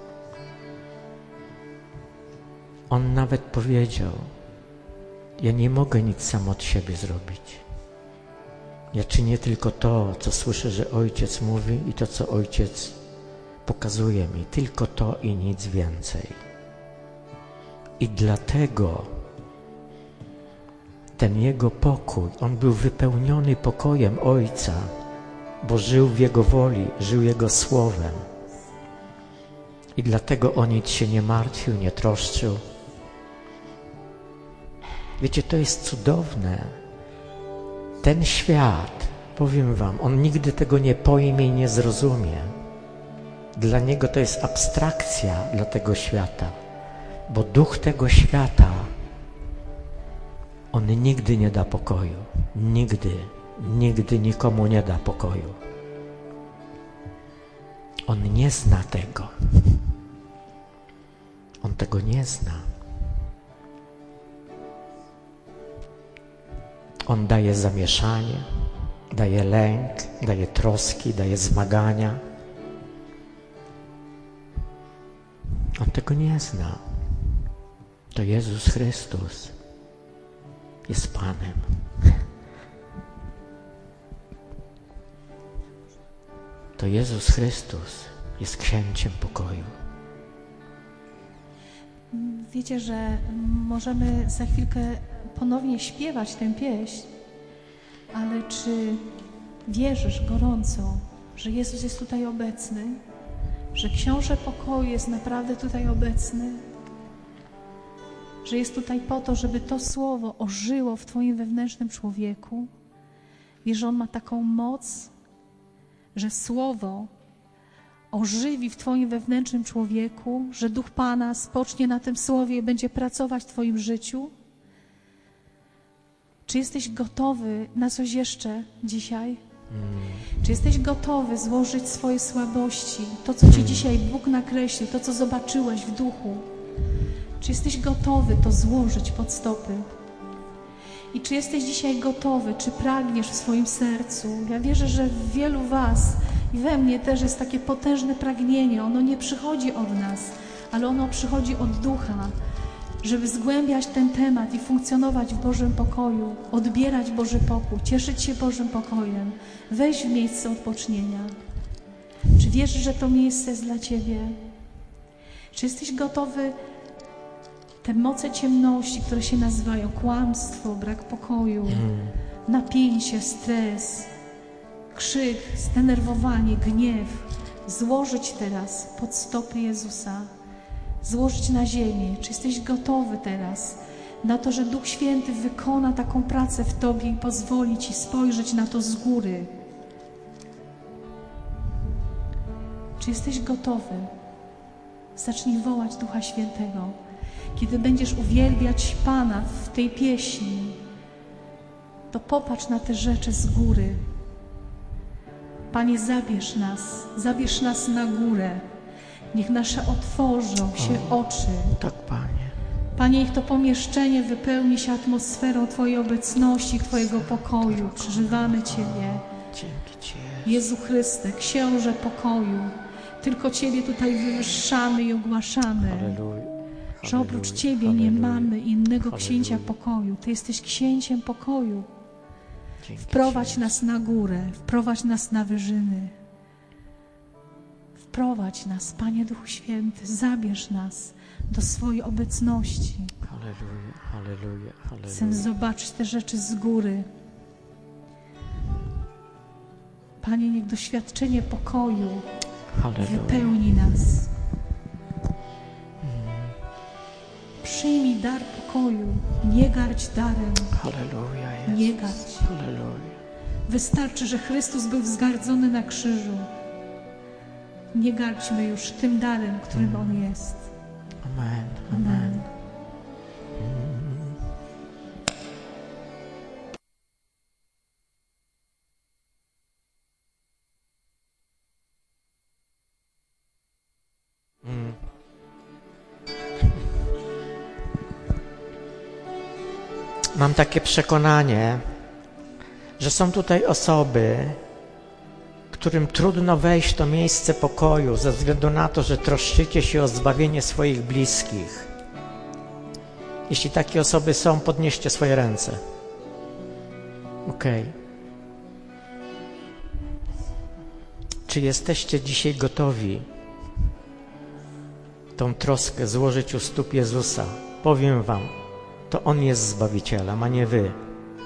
On nawet powiedział: ja nie mogę nic sam od siebie zrobić. Ja czynię tylko to, co słyszę, że Ojciec mówi i to, co Ojciec pokazuje mi. Tylko to i nic więcej. I dlatego ten Jego pokój, On był wypełniony pokojem Ojca, bo żył w Jego woli, żył Jego Słowem. I dlatego o nic się nie martwił, nie troszczył. Wiecie, to jest cudowne. Ten świat, powiem wam, on nigdy tego nie pojmie i nie zrozumie. Dla niego to jest abstrakcja dla tego świata, bo duch tego świata, on nigdy nie da pokoju. Nigdy nikomu nie da pokoju. On nie zna tego. On tego nie zna. On daje zamieszanie, daje lęk, daje troski, daje zmagania. On tego nie zna. To Jezus Chrystus jest Panem. To Jezus Chrystus jest Księciem pokoju. Wiecie, że możemy za chwilkę ponownie śpiewać tę pieśń, ale czy wierzysz gorąco, że Jezus jest tutaj obecny? Że Książę Pokoju jest naprawdę tutaj obecny? Że jest tutaj po to, żeby to słowo ożyło w Twoim wewnętrznym człowieku? Wiesz, że On ma taką moc, że słowo ożywi w Twoim wewnętrznym człowieku, że Duch Pana spocznie na tym słowie i będzie pracować w Twoim życiu? Czy jesteś gotowy na coś jeszcze dzisiaj? Czy jesteś gotowy złożyć swoje słabości, to, co Ci dzisiaj Bóg nakreślił, to, co zobaczyłeś w duchu? Czy jesteś gotowy to złożyć pod stopy? I czy jesteś dzisiaj gotowy, czy pragniesz w swoim sercu? Ja wierzę, że w wielu Was i we mnie też jest takie potężne pragnienie. Ono nie przychodzi od nas, ale ono przychodzi od Ducha, żeby zgłębiać ten temat i funkcjonować w Bożym pokoju, odbierać Boży pokój, cieszyć się Bożym pokojem, wejść w miejsce odpocznienia. Czy wierzysz, że to miejsce jest dla Ciebie? Czy jesteś gotowy te moce ciemności, które się nazywają kłamstwo, brak pokoju, napięcie, stres, krzyk, zdenerwowanie, gniew, złożyć teraz pod stopy Jezusa, złożyć na ziemię. Czy jesteś gotowy teraz na to, że Duch Święty wykona taką pracę w Tobie i pozwoli Ci spojrzeć na to z góry? Czy jesteś gotowy? Zacznij wołać Ducha Świętego. Kiedy będziesz uwielbiać Pana w tej pieśni, to popatrz na te rzeczy z góry. Panie, zabierz nas na górę. Niech nasze otworzą się oczy. Tak, Panie. Panie, niech to pomieszczenie wypełni się atmosferą Twojej obecności, Twojego pokoju. Przeżywamy Ciebie. Dzięki Ci. Jezu Chryste, Księże pokoju. Tylko Ciebie tutaj wywyższamy i ogłaszamy. Halleluja. Że oprócz Ciebie nie mamy innego księcia pokoju. Ty jesteś księciem pokoju. Wprowadź nas na górę, wprowadź nas na wyżyny. Wprowadź nas, Panie Duchu Święty, zabierz nas do swojej obecności. Halleluja, halleluja, halleluja. Chcę zobaczyć te rzeczy z góry. Panie, niech doświadczenie pokoju wypełni nas. Przyjmij dar pokoju, nie gardź darem. Halleluja, Jezus. Nie gardź. Halleluja. Wystarczy, że Chrystus był wzgardzony na krzyżu. Nie gardźmy już tym darem, którym On jest. Amen. Amen. Mam takie przekonanie, że są tutaj osoby, którym trudno wejść w to miejsce pokoju ze względu na to, że troszczycie się o zbawienie swoich bliskich. Jeśli takie osoby są, podnieście swoje ręce. Okej. Czy jesteście dzisiaj gotowi tą troskę złożyć u stóp Jezusa? Powiem wam, to On jest Zbawicielem, a nie wy.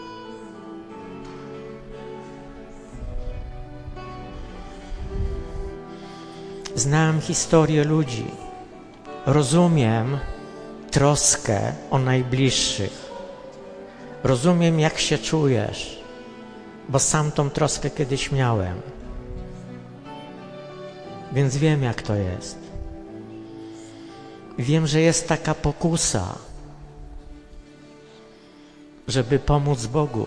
Znam historię ludzi. Rozumiem troskę o najbliższych. Rozumiem, jak się czujesz, bo sam tą troskę kiedyś miałem. Więc wiem, jak to jest. Wiem, że jest taka pokusa, żeby pomóc Bogu,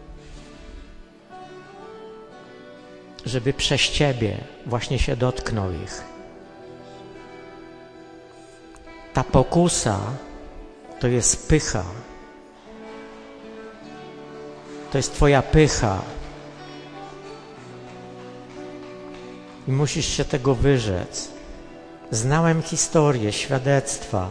żeby przez Ciebie właśnie się dotknął ich. Ta pokusa to jest pycha. To jest Twoja pycha. I musisz się tego wyrzec. Znałem historię, świadectwa,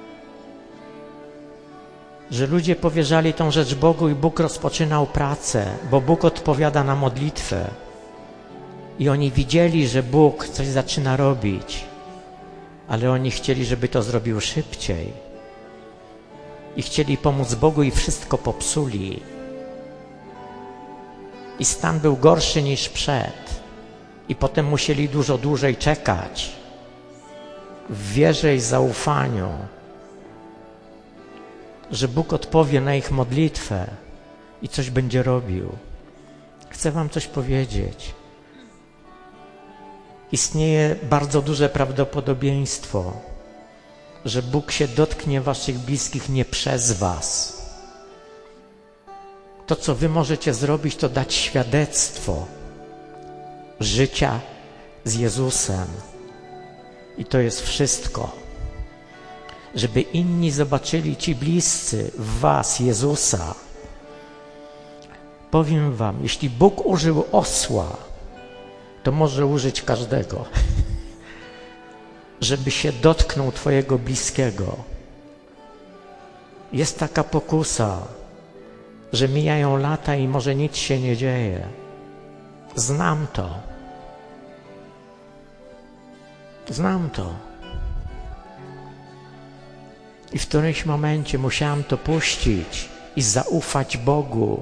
że ludzie powierzali tą rzecz Bogu i Bóg rozpoczynał pracę, bo Bóg odpowiada na modlitwę. I oni widzieli, że Bóg coś zaczyna robić, ale oni chcieli, żeby to zrobił szybciej. I chcieli pomóc Bogu i wszystko popsuli. I stan był gorszy niż przed. I potem musieli dużo dłużej czekać. W wierze i zaufaniu, że Bóg odpowie na ich modlitwę i coś będzie robił. Chcę wam coś powiedzieć. Istnieje bardzo duże prawdopodobieństwo, że Bóg się dotknie waszych bliskich nie przez was. To, co wy możecie zrobić, to dać świadectwo życia z Jezusem. I to jest wszystko. Żeby inni zobaczyli, ci bliscy, w was Jezusa. Powiem wam, jeśli Bóg użył osła, to może użyć każdego, żeby się dotknął twojego bliskiego. Jest taka pokusa, że mijają lata i może nic się nie dzieje. Znam to. Znam to. I w którymś momencie musiałem to puścić i zaufać Bogu.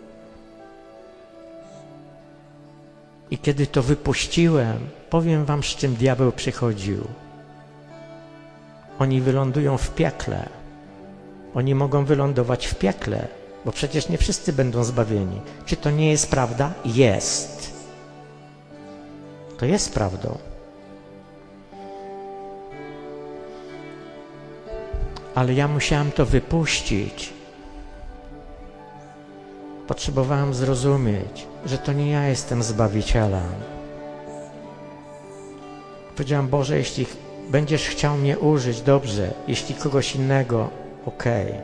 I kiedy to wypuściłem, powiem wam, z czym diabeł przychodził. Oni wylądują w piekle. Oni mogą wylądować w piekle, bo przecież nie wszyscy będą zbawieni. Czy to nie jest prawda? Jest. To jest prawdą. Ale ja musiałem to wypuścić. Potrzebowałem zrozumieć, że to nie ja jestem Zbawicielem. Powiedziałem: Boże, jeśli będziesz chciał mnie użyć, dobrze. Jeśli kogoś innego, okej.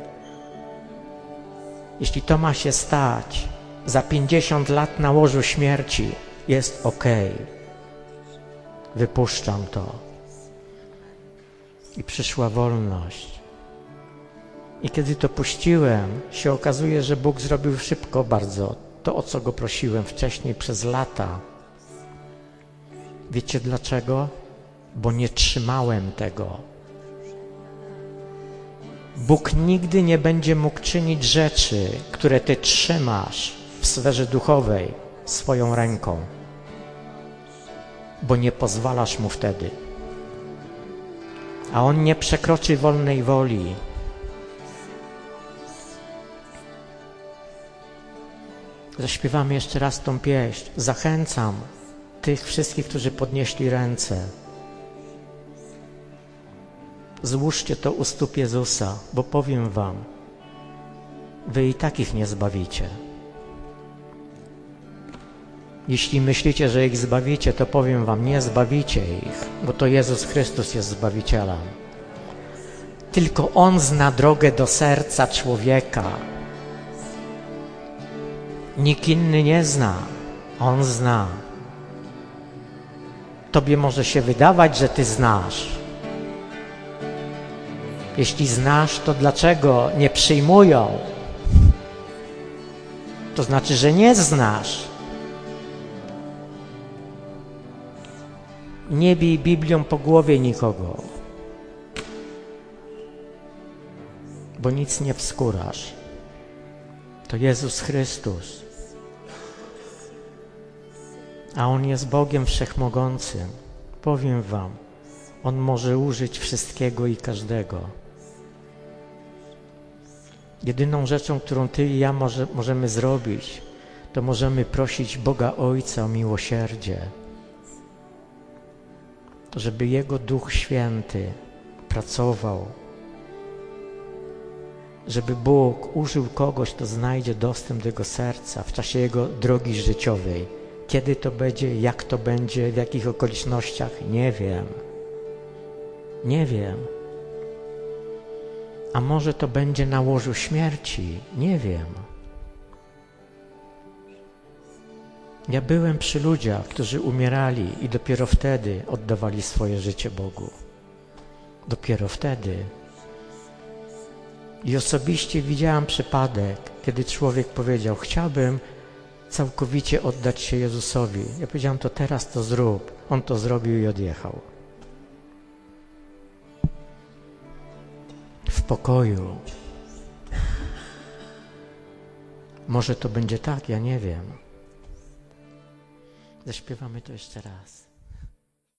Jeśli to ma się stać za 50 lat na łożu śmierci, jest okej. Wypuszczam to. I przyszła wolność. I kiedy to puściłem, się okazuje, że Bóg zrobił szybko bardzo to, o co Go prosiłem wcześniej przez lata. Wiecie dlaczego? Bo nie trzymałem tego. Bóg nigdy nie będzie mógł czynić rzeczy, które ty trzymasz w sferze duchowej swoją ręką, bo nie pozwalasz Mu wtedy. A On nie przekroczy wolnej woli. Zaśpiewamy jeszcze raz tą pieśń. Zachęcam tych wszystkich, którzy podnieśli ręce. Złóżcie to u stóp Jezusa, bo powiem wam, wy i tak ich nie zbawicie. Jeśli myślicie, że ich zbawicie, to powiem wam, nie zbawicie ich, bo to Jezus Chrystus jest Zbawicielem. Tylko On zna drogę do serca człowieka. Nikt inny nie zna. On zna. Tobie może się wydawać, że ty znasz. Jeśli znasz, to dlaczego nie przyjmują? To znaczy, że nie znasz. Nie bij Biblią po głowie nikogo, bo nic nie wskórasz. To Jezus Chrystus. A On jest Bogiem Wszechmogącym. Powiem wam, On może użyć wszystkiego i każdego. Jedyną rzeczą, którą ty i ja możemy zrobić, to możemy prosić Boga Ojca o miłosierdzie, żeby Jego Duch Święty pracował, żeby Bóg użył kogoś, kto znajdzie dostęp do Jego serca w czasie Jego drogi życiowej. Kiedy to będzie, jak to będzie, w jakich okolicznościach, nie wiem. Nie wiem. A może to będzie na łożu śmierci, nie wiem. Ja byłem przy ludziach, którzy umierali i dopiero wtedy oddawali swoje życie Bogu. Dopiero wtedy. I osobiście widziałem przypadek, kiedy człowiek powiedział: chciałbym całkowicie oddać się Jezusowi. Ja powiedziałem: to teraz to zrób. On to zrobił i odjechał. W pokoju. Może to będzie tak, ja nie wiem. Zaśpiewamy to jeszcze raz.